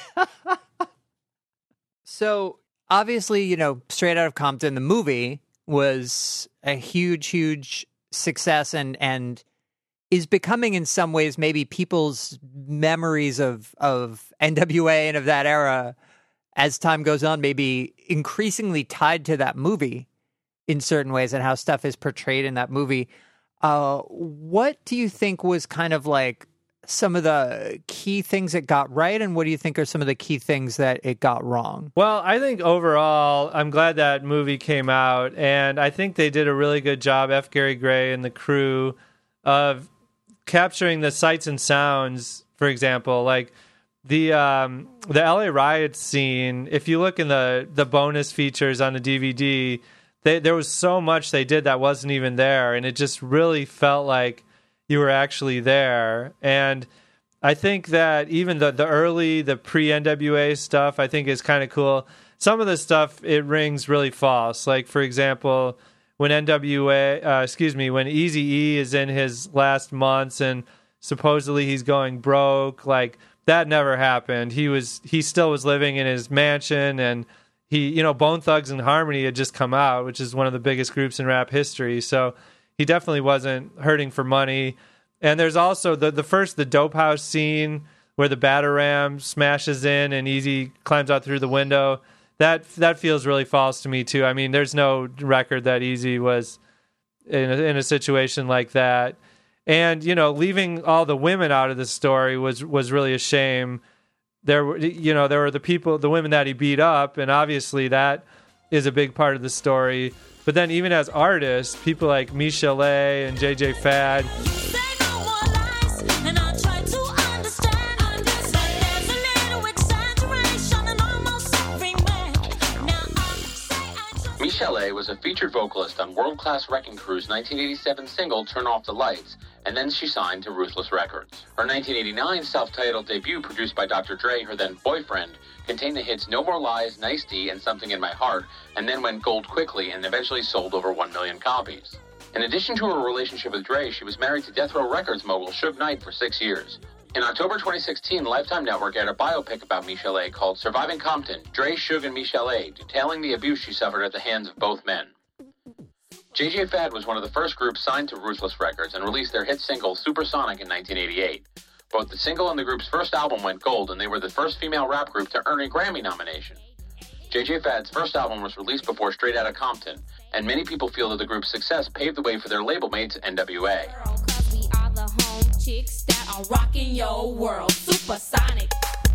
So obviously, Straight Outta Compton, the movie, was a huge success and is becoming in some ways maybe people's memories of NWA and of that era as time goes on, maybe increasingly tied to that movie in certain ways and how stuff is portrayed in that movie. What do you think was kind of like some of the key things it got right, and what do you think are some of the key things that it got wrong? Well, I think overall, I'm glad that movie came out, and I think they did a really good job, F. Gary Gray and the crew, of capturing the sights and sounds. For example, like the LA riot scene. If you look in the bonus features on the DVD, there was so much they did that wasn't even there, and it just really felt like you were actually there. And I think that even the pre-NWA stuff, I think is kind of cool. Some of the stuff, it rings really false. Like, for example, when when Eazy-E is in his last months and supposedly he's going broke, like, that never happened. He still was living in his mansion, and Bone Thugs and Harmony had just come out, which is one of the biggest groups in rap history. So he definitely wasn't hurting for money. And there's also the Dope House scene where the Batarang smashes in and Eazy climbs out through the window. That feels really false to me too. I mean, there's no record that Eazy was in a situation like that. And leaving all the women out of the story was really a shame. There were the women that he beat up, and obviously that is a big part of the story. But then even as artists, people like Michel'le and JJ Fad. Michel'le was a featured vocalist on World Class Wrecking Crew's 1987 single Turn Off the Lights, and then she signed to Ruthless Records. Her 1989 self-titled debut, produced by Dr. Dre, her then boyfriend, contained the hits No More Lies, Nice D, and Something in My Heart, and then went gold quickly and eventually sold over 1 million copies. In addition to her relationship with Dre, she was married to Death Row Records mogul Suge Knight for 6 years. In October 2016, Lifetime Network aired a biopic about Michel'le called Surviving Compton, Dre, Suge, and Michel'le, detailing the abuse she suffered at the hands of both men. JJ Fad was one of the first groups signed to Ruthless Records and released their hit single Supersonic in 1988. Both the single and the group's first album went gold, and they were the first female rap group to earn a Grammy nomination. JJ Fad's first album was released before Straight Outta Compton, and many people feel that the group's success paved the way for their label mates, NWA. Chicks that are rocking your world. Supersonic.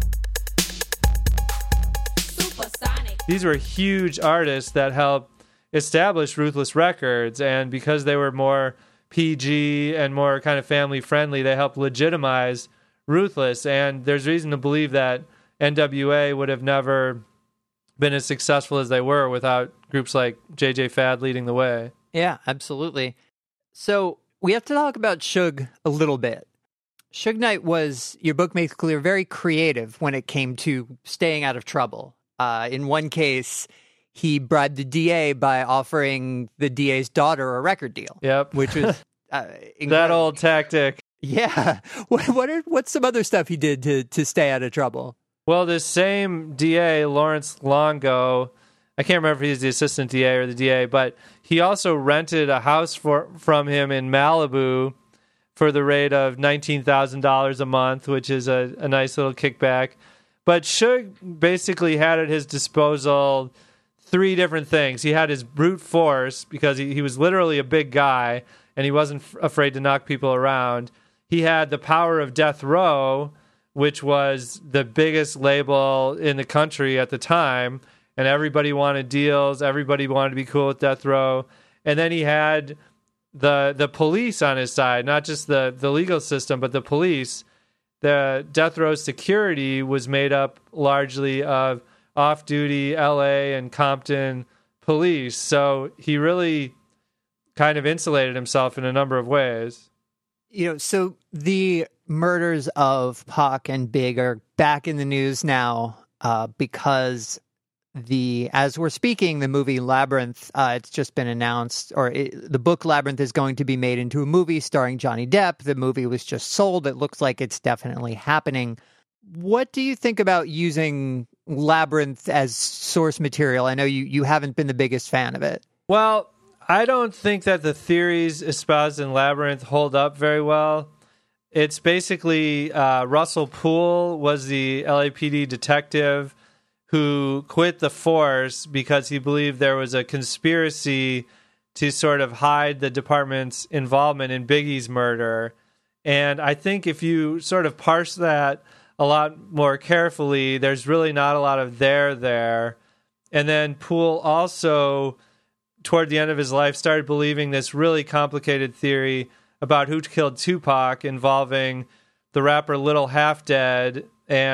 These were huge artists that helped establish Ruthless Records, and because they were more PG and more kind of family friendly, they helped legitimize Ruthless. And there's reason to believe that NWA would have never been as successful as they were without groups like JJ Fad leading the way. Yeah, absolutely. So we have to talk about Suge a little bit. Suge Knight was, your book makes clear, very creative when it came to staying out of trouble. In one case, he bribed the DA by offering the DA's daughter a record deal. Yep. Which was that old tactic. Yeah. What's some other stuff he did to stay out of trouble? Well, this same DA, Lawrence Longo, I can't remember if he's the assistant DA or the DA, but he also rented a house from him in Malibu for the rate of $19,000 a month, which is a nice little kickback. But Suge basically had at his disposal 3 different things. He had his brute force, because he was literally a big guy, and he wasn't afraid to knock people around. He had the power of Death Row, which was the biggest label in the country at the time, and everybody wanted deals. Everybody wanted to be cool with Death Row. And then he had the police on his side, not just the legal system, but the police. The Death Row security was made up largely of off-duty LA and Compton police. So he really kind of insulated himself in a number of ways. So the murders of Pac and Big are back in the news now because as we're speaking, the movie Labyrinth, it's just been announced, the book Labyrinth is going to be made into a movie starring Johnny Depp. The movie was just sold. It looks like it's definitely happening. What do you think about using Labyrinth as source material? I know you haven't been the biggest fan of it. Well, I don't think that the theories espoused in Labyrinth hold up very well. It's basically Russell Poole was the LAPD detective who quit the force because he believed there was a conspiracy to sort of hide the department's involvement in Biggie's murder. And I think if you sort of parse that a lot more carefully, there's really not a lot of there. And then Poole also, toward the end of his life, started believing this really complicated theory about who killed Tupac involving the rapper Little Half Dead,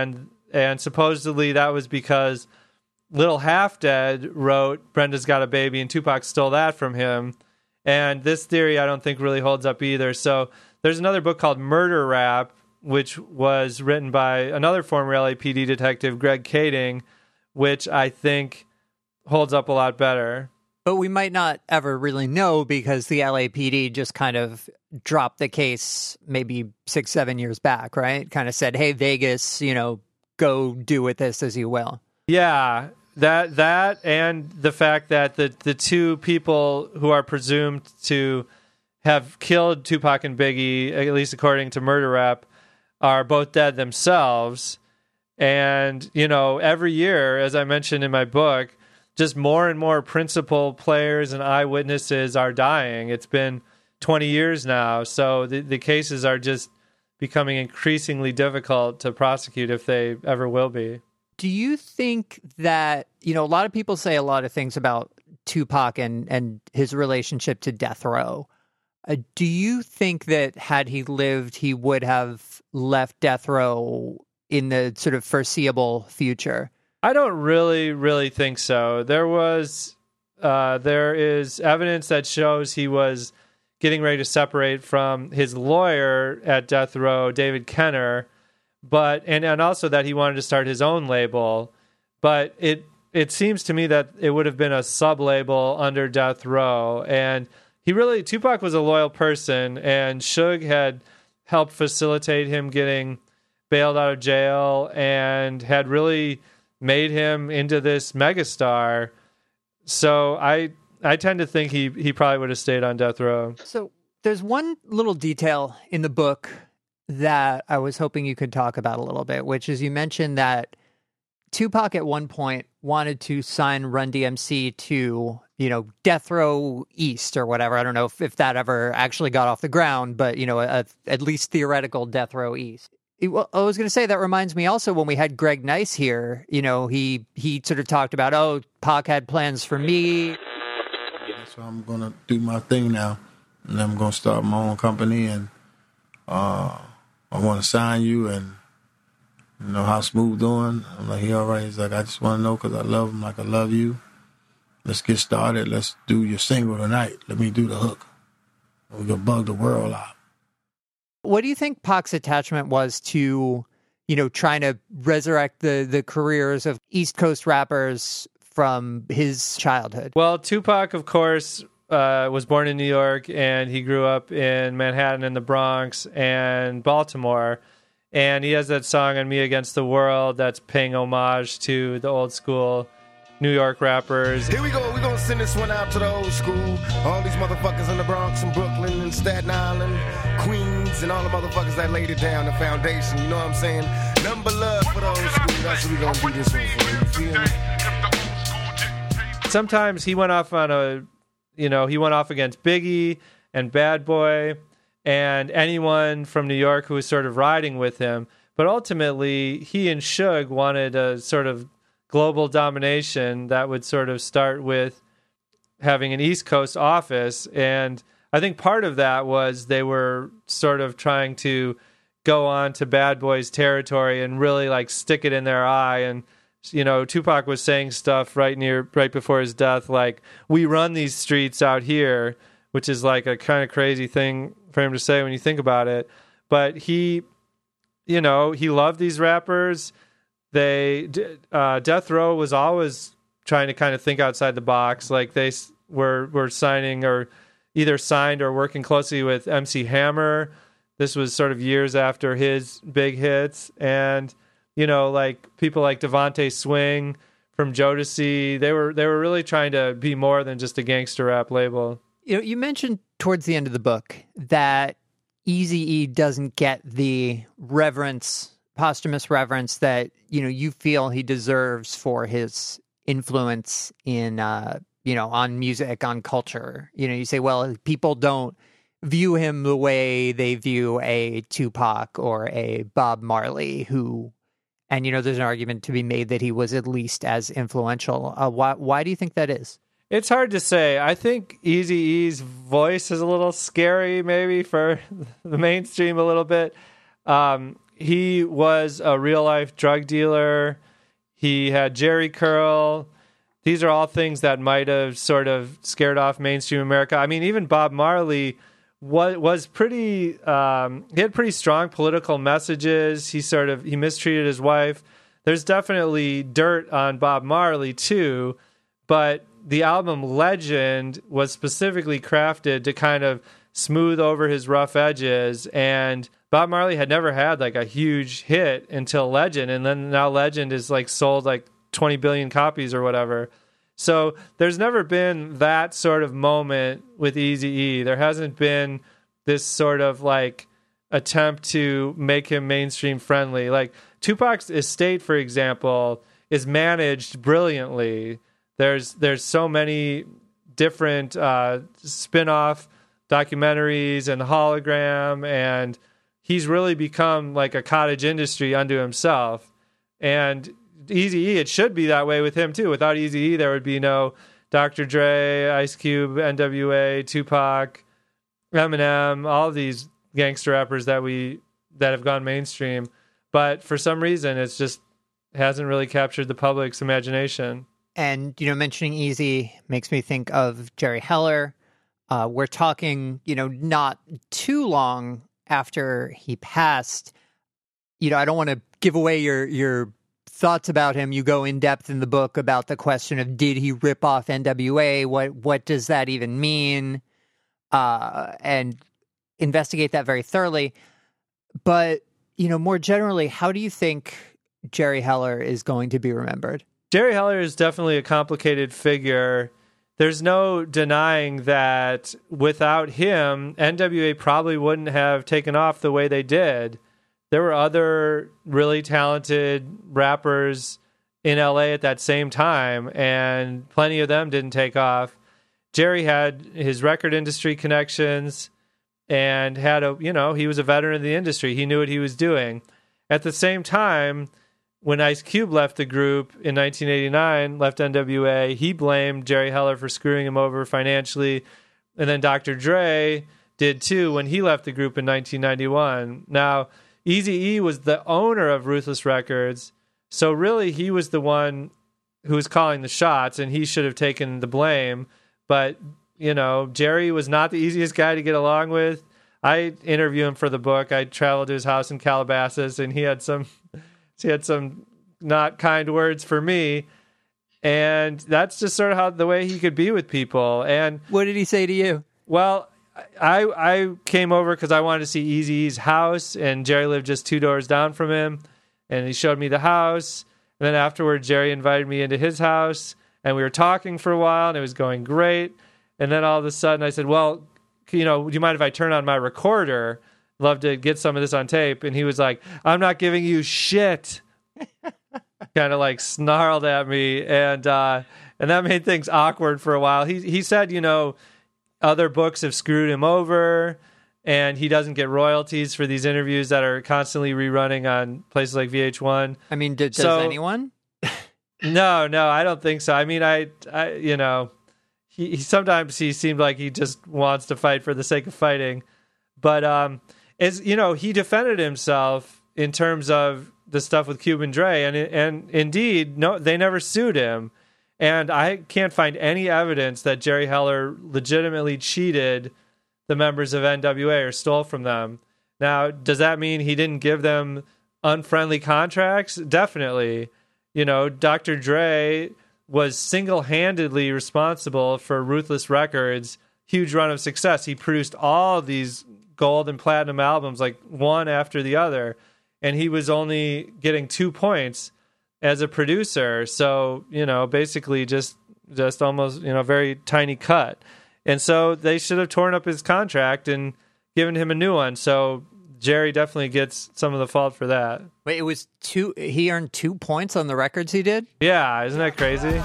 and supposedly that was because Little Half Dead wrote Brenda's Got a Baby and Tupac stole that from him. And this theory I don't think really holds up either. So there's another book called Murder Rap, which was written by another former LAPD detective, Greg Kading, which I think holds up a lot better. But we might not ever really know because the LAPD just kind of dropped the case maybe 6-7 years back, right? Kind of said, hey, Vegas, go do with this as you will. Yeah, that and the fact that the 2 people who are presumed to have killed Tupac and Biggie, at least according to Murder Rap, are both dead themselves. And, every year, as I mentioned in my book, just more and more principal players and eyewitnesses are dying. It's been 20 years now, so the cases are just becoming increasingly difficult to prosecute if they ever will be. Do you think that, a lot of people say a lot of things about Tupac and his relationship to Death Row. Do you think that had he lived, he would have left Death Row in the sort of foreseeable future? I don't really think so. There is evidence that shows he was getting ready to separate from his lawyer at Death Row, David Kenner, and also that he wanted to start his own label. But it seems to me that it would have been a sub-label under Death Row. And Tupac was a loyal person, and Suge had helped facilitate him getting bailed out of jail and had really made him into this megastar. So I tend to think he probably would have stayed on Death Row. So there's one little detail in the book that I was hoping you could talk about a little bit, which is you mentioned that Tupac at one point wanted to sign Run DMC to, Death Row East or whatever. I don't know if that ever actually got off the ground, but, at least theoretical Death Row East. I was going to say that reminds me also when we had Greg Nice here, he sort of talked about, Pac had plans for me. So I'm going to do my thing now, and I'm going to start my own company, and I want to sign you, and how Smooth doing? I'm like, he all right? He's like, I just want to know because I love him like I love you. Let's get started. Let's do your single tonight. Let me do the hook. We're going to bug the world out. What do you think Pac's attachment was to, trying to resurrect the careers of East Coast rappers from his childhood? Well, Tupac, of course, was born in New York, and he grew up in Manhattan and the Bronx and Baltimore. And he has that song on Me Against the World that's paying homage to the old school New York rappers. Here we go. We're going to send this one out to the old school. All these motherfuckers in the Bronx and Brooklyn and Staten Island, Queens, and all the motherfuckers that laid it down, the foundation. You know what I'm saying? Number love for the old school. That's what we're going to do this one for. You feel me? Sometimes he went off on he went off against Biggie and Bad Boy and anyone from New York who was sort of riding with him. But ultimately, he and Suge wanted a sort of global domination that would sort of start with having an East Coast office. And I think part of that was they were sort of trying to go on to Bad Boy's territory and really like stick it in their eye. And Tupac was saying stuff right before his death, like, we run these streets out here, which is like a kind of crazy thing for him to say when you think about it. But he loved these rappers. Death Row was always trying to kind of think outside the box. Like they were signing or either signed or working closely with MC Hammer. This was sort of years after his big hits. And like people like Devontae Swing from Jodeci, they were really trying to be more than just a gangster rap label. You mentioned towards the end of the book that Eazy-E doesn't get the posthumous reverence that you feel he deserves for his influence in on music, on culture. You say, well, people don't view him the way they view a Tupac or a Bob Marley, and there's an argument to be made that he was at least as influential. Why do you think that is? It's hard to say. I think Eazy-E's voice is a little scary, maybe for the mainstream a little bit. He was a real-life drug dealer. He had Jerry curl. These are all things that might have sort of scared off mainstream America. I mean, even Bob Marley was pretty... he had pretty strong political messages. He mistreated his wife. There's definitely dirt on Bob Marley, too, but the album Legend was specifically crafted to kind of smooth over his rough edges, and Bob Marley had never had like a huge hit until Legend, and then now Legend is like sold like 20 billion copies or whatever. So there's never been that sort of moment with Eazy-E. There hasn't been this sort of like attempt to make him mainstream friendly. Like Tupac's estate, for example, is managed brilliantly. There's so many different spin-off documentaries and hologram, and he's really become like a cottage industry unto himself. And Eazy-E, it should be that way with him too. Without Eazy-E, there would be no Dr. Dre, Ice Cube, NWA, Tupac, Eminem, all these gangster rappers that have gone mainstream. But for some reason, it's just hasn't really captured the public's imagination. And, mentioning Eazy makes me think of Jerry Heller. We're talking, not too long after he passed. I don't want to give away your thoughts about him. You go in depth in the book about the question of, did he rip off NWA? What does that even mean? And investigate that very thoroughly. But, more generally, how do you think Jerry Heller is going to be remembered? Jerry Heller is definitely a complicated figure. There's no denying that without him, NWA probably wouldn't have taken off the way they did. There were other really talented rappers in LA at that same time, and plenty of them didn't take off. Jerry had his record industry connections and he was a veteran of the industry. He knew what he was doing. At the same time, when Ice Cube left the group in 1989, left NWA, he blamed Jerry Heller for screwing him over financially. And then Dr. Dre did too when he left the group in 1991. Now, Eazy-E was the owner of Ruthless Records, so really he was the one who was calling the shots, and he should have taken the blame. But, Jerry was not the easiest guy to get along with. I interviewed him for the book. I traveled to his house in Calabasas, and he had some not kind words for me, and that's just sort of the way he could be with people. And what did he say to you? Well, I came over because I wanted to see Eazy-E's house, and Jerry lived just 2 doors down from him, and he showed me the house. And then afterward, Jerry invited me into his house, and we were talking for a while, and it was going great. And then all of a sudden, I said, "Well, do you mind if I turn on my recorder? Love to get some of this on tape." And he was like, "I'm not giving you shit." Kind of like snarled at me, and that made things awkward for a while. He said, other books have screwed him over, and he doesn't get royalties for these interviews that are constantly rerunning on places like VH1. I mean, does anyone? No, I don't think so. I mean, he sometimes he seemed like he just wants to fight for the sake of fighting, but he defended himself in terms of the stuff with Cuban Dre, and indeed, no, they never sued him, and I can't find any evidence that Jerry Heller legitimately cheated the members of NWA or stole from them. Now, does that mean he didn't give them unfriendly contracts? Definitely. Dr. Dre was single-handedly responsible for Ruthless Records' huge run of success. He produced all these gold and platinum albums, like one after the other, and he was only getting 2 points as a producer. So, basically just almost, very tiny cut. And so they should have torn up his contract and given him a new one. So Jerry definitely gets some of the fault for that. Wait, it was he earned 2 points on the records he did? Yeah, isn't that crazy?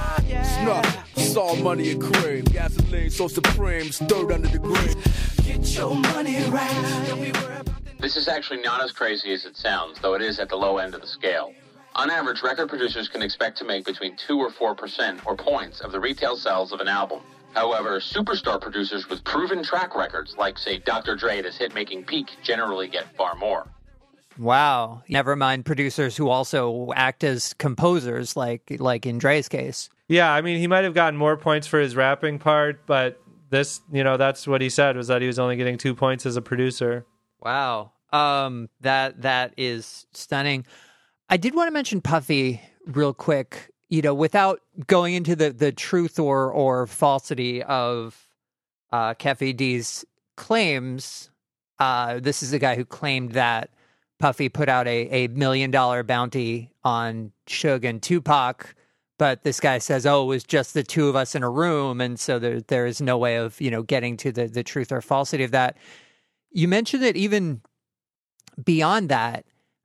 It's all money and cream. Gasoline so supreme, stirred under the green. Get your money right. This is actually not as crazy as it sounds, though it is at the low end of the scale. On average, record producers can expect to make between 2 or 4% or points of the retail sales of an album. However, superstar producers with proven track records, like, say, Dr. Dre at his hit-making peak, generally get far more. Wow. Never mind producers who also act as composers, like in Dre's case. Yeah, I mean, he might have gotten more points for his rapping part, but this, that's what he said, was that he was only getting 2 points as a producer. Wow. That is stunning. I did want to mention Puffy real quick, without going into the truth or falsity of Keffe D's claims. This is a guy who claimed that Puffy put out a $1 million bounty on Suge and Tupac, but this guy says, it was just the two of us in a room, and so there is no way of getting to the truth or falsity of that. You mentioned that even beyond that,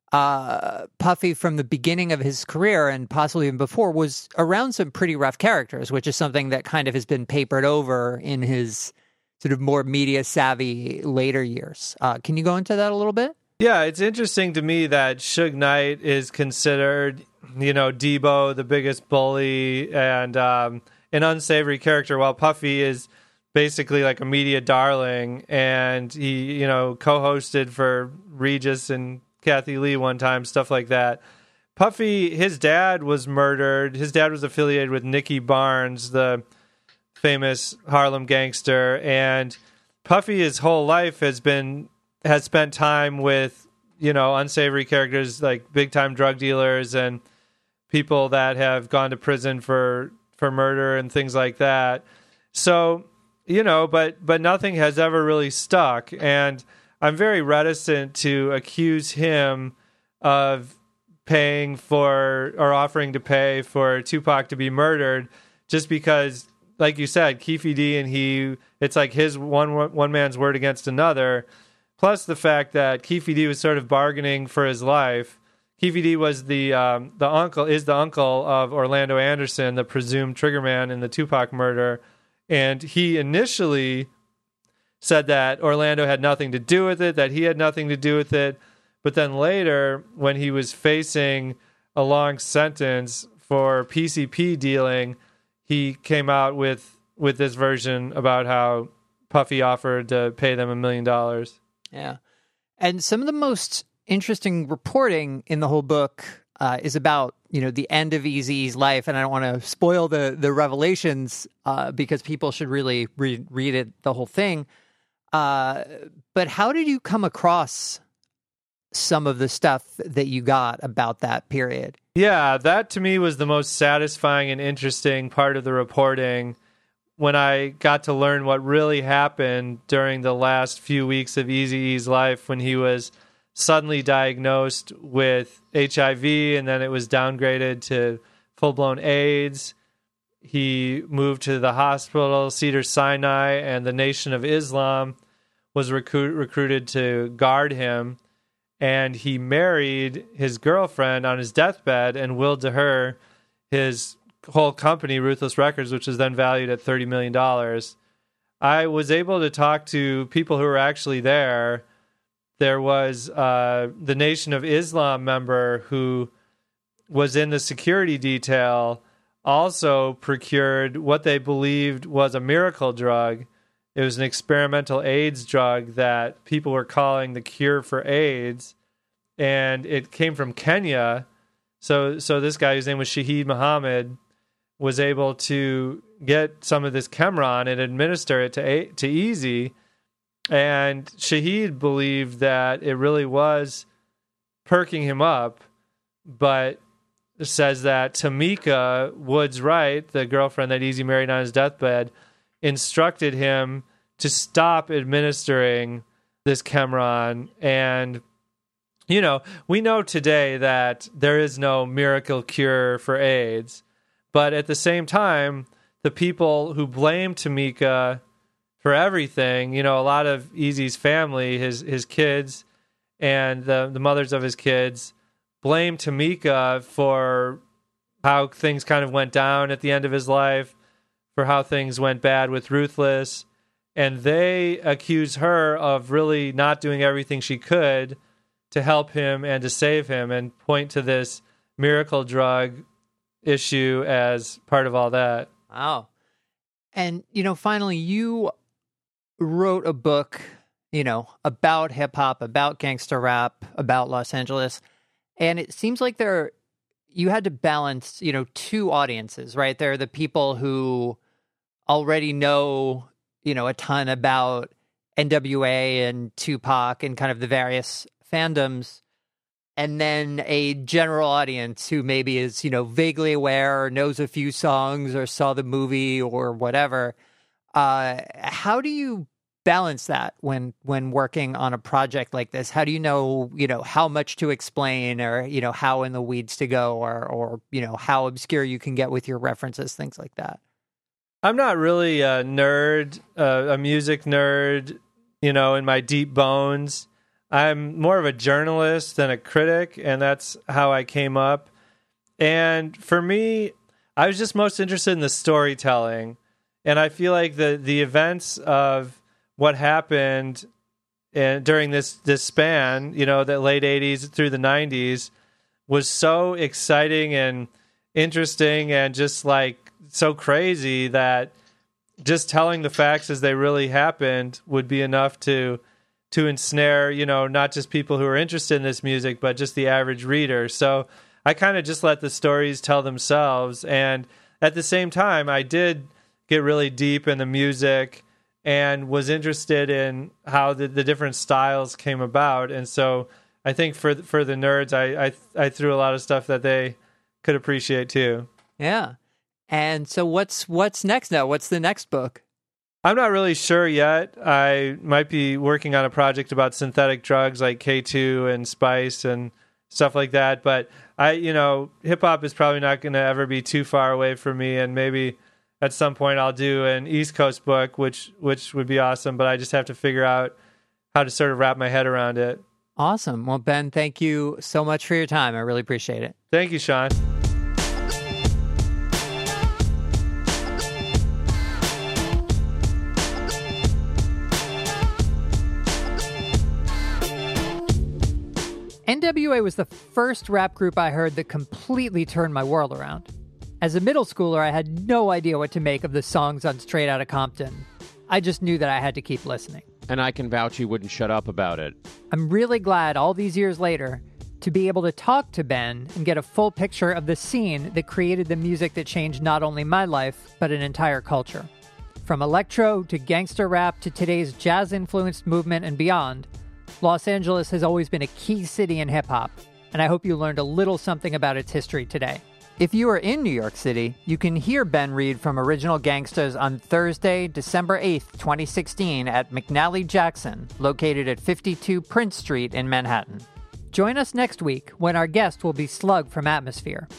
Puffy, from the beginning of his career and possibly even before, was around some pretty rough characters, which is something that kind of has been papered over in his sort of more media savvy later years. Can you go into that a little bit? Yeah, it's interesting to me that Suge Knight is considered, Debo, the biggest bully, and an unsavory character, while Puffy is basically like a media darling, and he, co-hosted for Regis and Kathy Lee one time, stuff like that. Puffy, his dad was murdered. His dad was affiliated with Nicky Barnes, the famous Harlem gangster, and Puffy, his whole life has spent time with, unsavory characters like big-time drug dealers and people that have gone to prison for murder and things like that. So, but nothing has ever really stuck, and I'm very reticent to accuse him of paying for or offering to pay for Tupac to be murdered, just because, like you said, Keffe D and it's like his one man's word against another. Plus the fact that Keffe D was sort of bargaining for his life. Keffe D was the uncle of Orlando Anderson, the presumed triggerman in the Tupac murder, and he initially said that Orlando had nothing to do with it, that he had nothing to do with it. But then later, when he was facing a long sentence for PCP dealing, he came out with this version about how Puffy offered to pay them $1 million. Yeah. And some of the most interesting reporting in the whole book is about, the end of Eazy-E's life. And I don't want to spoil the revelations because people should really read it, the whole thing. But how did you come across some of the stuff that you got about that period? Yeah, that to me was the most satisfying and interesting part of the reporting, when I got to learn what really happened during the last few weeks of Eazy-E's life, when he was suddenly diagnosed with HIV and then it was downgraded to full-blown AIDS. he moved to the hospital, Cedars-Sinai, and the Nation of Islam was recruited to guard him. And he married his girlfriend on his deathbed and willed to her his whole company, Ruthless Records, which was then valued at $30 million. I was able to talk to people who were actually there. There was the Nation of Islam member who was in the security detail, also procured what they believed was a miracle drug. It was an experimental AIDS drug that people were calling the cure for AIDS, and it came from Kenya. So this guy, whose name was Shahid Muhammad, was able to get some of this Kemron and administer it to Easy. And Shahid believed that it really was perking him up, but says that Tamika Woods Wright, the girlfriend that Easy married on his deathbed, instructed him to stop administering this Kemron. And, you know, we know today that there is no miracle cure for AIDS, but at the same time, the people who blame Tamika for everything, you know, a lot of Easy's family, his kids and the mothers of his kids, blame Tamika for how things kind of went down at the end of his life, for how things went bad with Ruthless. And they accuse her of really not doing everything she could to help him and to save him, and point to this miracle drug issue as part of all that. Wow. And, you know, finally, you wrote a book, you know, about hip hop, about gangster rap, about Los Angeles. And it seems like you had to balance, you know, two audiences, right? There are the people who already know, you know, a ton about NWA and Tupac and kind of the various fandoms, and then a general audience who maybe is, you know, vaguely aware or knows a few songs or saw the movie or whatever. How do you balance that when working on a project like this? How do you know, how much to explain, or, how in the weeds to go, or, how obscure you can get with your references, things like that? I'm not really a nerd, a music nerd, in my deep bones. I'm more of a journalist than a critic, and that's how I came up. And for me, I was just most interested in the storytelling. And I feel like the events of what happened during this span, the late 80s through the 90s, was so exciting and interesting and just like so crazy that just telling the facts as they really happened would be enough to ensnare, not just people who are interested in this music, but just the average reader. So I kind of just let the stories tell themselves. And at the same time, I did get really deep in the music and was interested in how the different styles came about. And so I think for the nerds, I threw a lot of stuff that they could appreciate too. Yeah. And so what's next now? What's the next book? I'm not really sure yet. I might be working on a project about synthetic drugs like K2 and Spice and stuff like that. But hip hop is probably not going to ever be too far away from me. And maybe at some point I'll do an East Coast book, which would be awesome. But I just have to figure out how to sort of wrap my head around it. Awesome. Well, Ben, thank you so much for your time. I really appreciate it. Thank you, Sean. NWA was the first rap group I heard that completely turned my world around. As a middle schooler, I had no idea what to make of the songs on Straight Outta Compton. I just knew that I had to keep listening. And I can vouch you wouldn't shut up about it. I'm really glad all these years later to be able to talk to Ben and get a full picture of the scene that created the music that changed not only my life, but an entire culture. From electro to gangster rap to today's jazz-influenced movement and beyond, Los Angeles has always been a key city in hip-hop, and I hope you learned a little something about its history today. If you are in New York City, you can hear Ben read from Original Gangsters on Thursday, December 8th, 2016 at McNally Jackson, located at 52 Prince Street in Manhattan. Join us next week when our guest will be Slug from Atmosphere.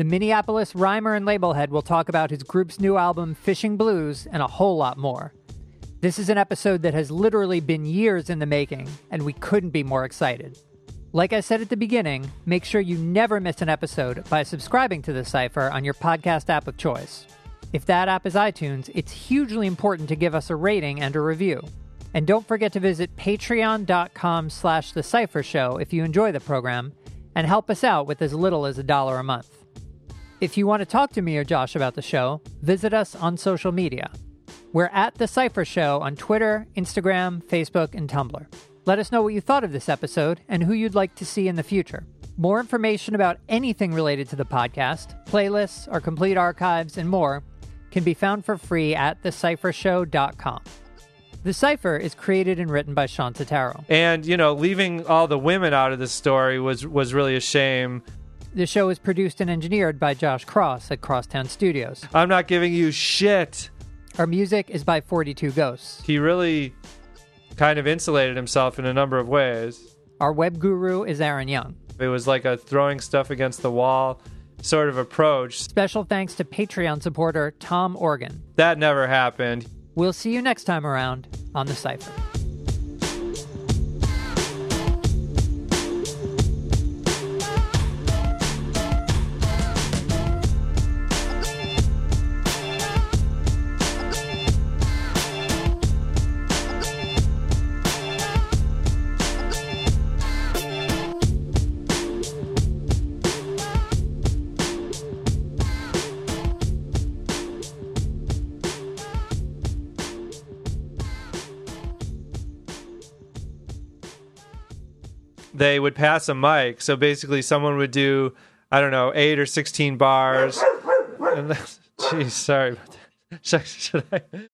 The Minneapolis rhymer and labelhead will talk about his group's new album, Fishing Blues, and a whole lot more. This is an episode that has literally been years in the making, and we couldn't be more excited. Like I said at the beginning, make sure you never miss an episode by subscribing to The Cypher on your podcast app of choice. If that app is iTunes, it's hugely important to give us a rating and a review. And don't forget to visit patreon.com/The Cypher Show if you enjoy the program, and help us out with as little as $1 a month. If you want to talk to me or Josh about the show, visit us on social media. We're at The Cypher Show on Twitter, Instagram, Facebook, and Tumblr. Let us know what you thought of this episode and who you'd like to see in the future. More information about anything related to the podcast, playlists, our complete archives, and more can be found for free at thecyphershow.com. The Cypher is created and written by Sean Totaro. And, leaving all the women out of the story was really a shame. The show is produced and engineered by Josh Cross at Crosstown Studios. I'm not giving you shit. Our music is by 42 Ghosts. He really kind of insulated himself in a number of ways. Our web guru is Aaron Young. It was like a throwing stuff against the wall sort of approach. Special thanks to Patreon supporter Tom Organ. That never happened. We'll see you next time around on The Cypher. They would pass a mic. So basically someone would do, 8 or 16 bars. And geez, sorry about that. Should I?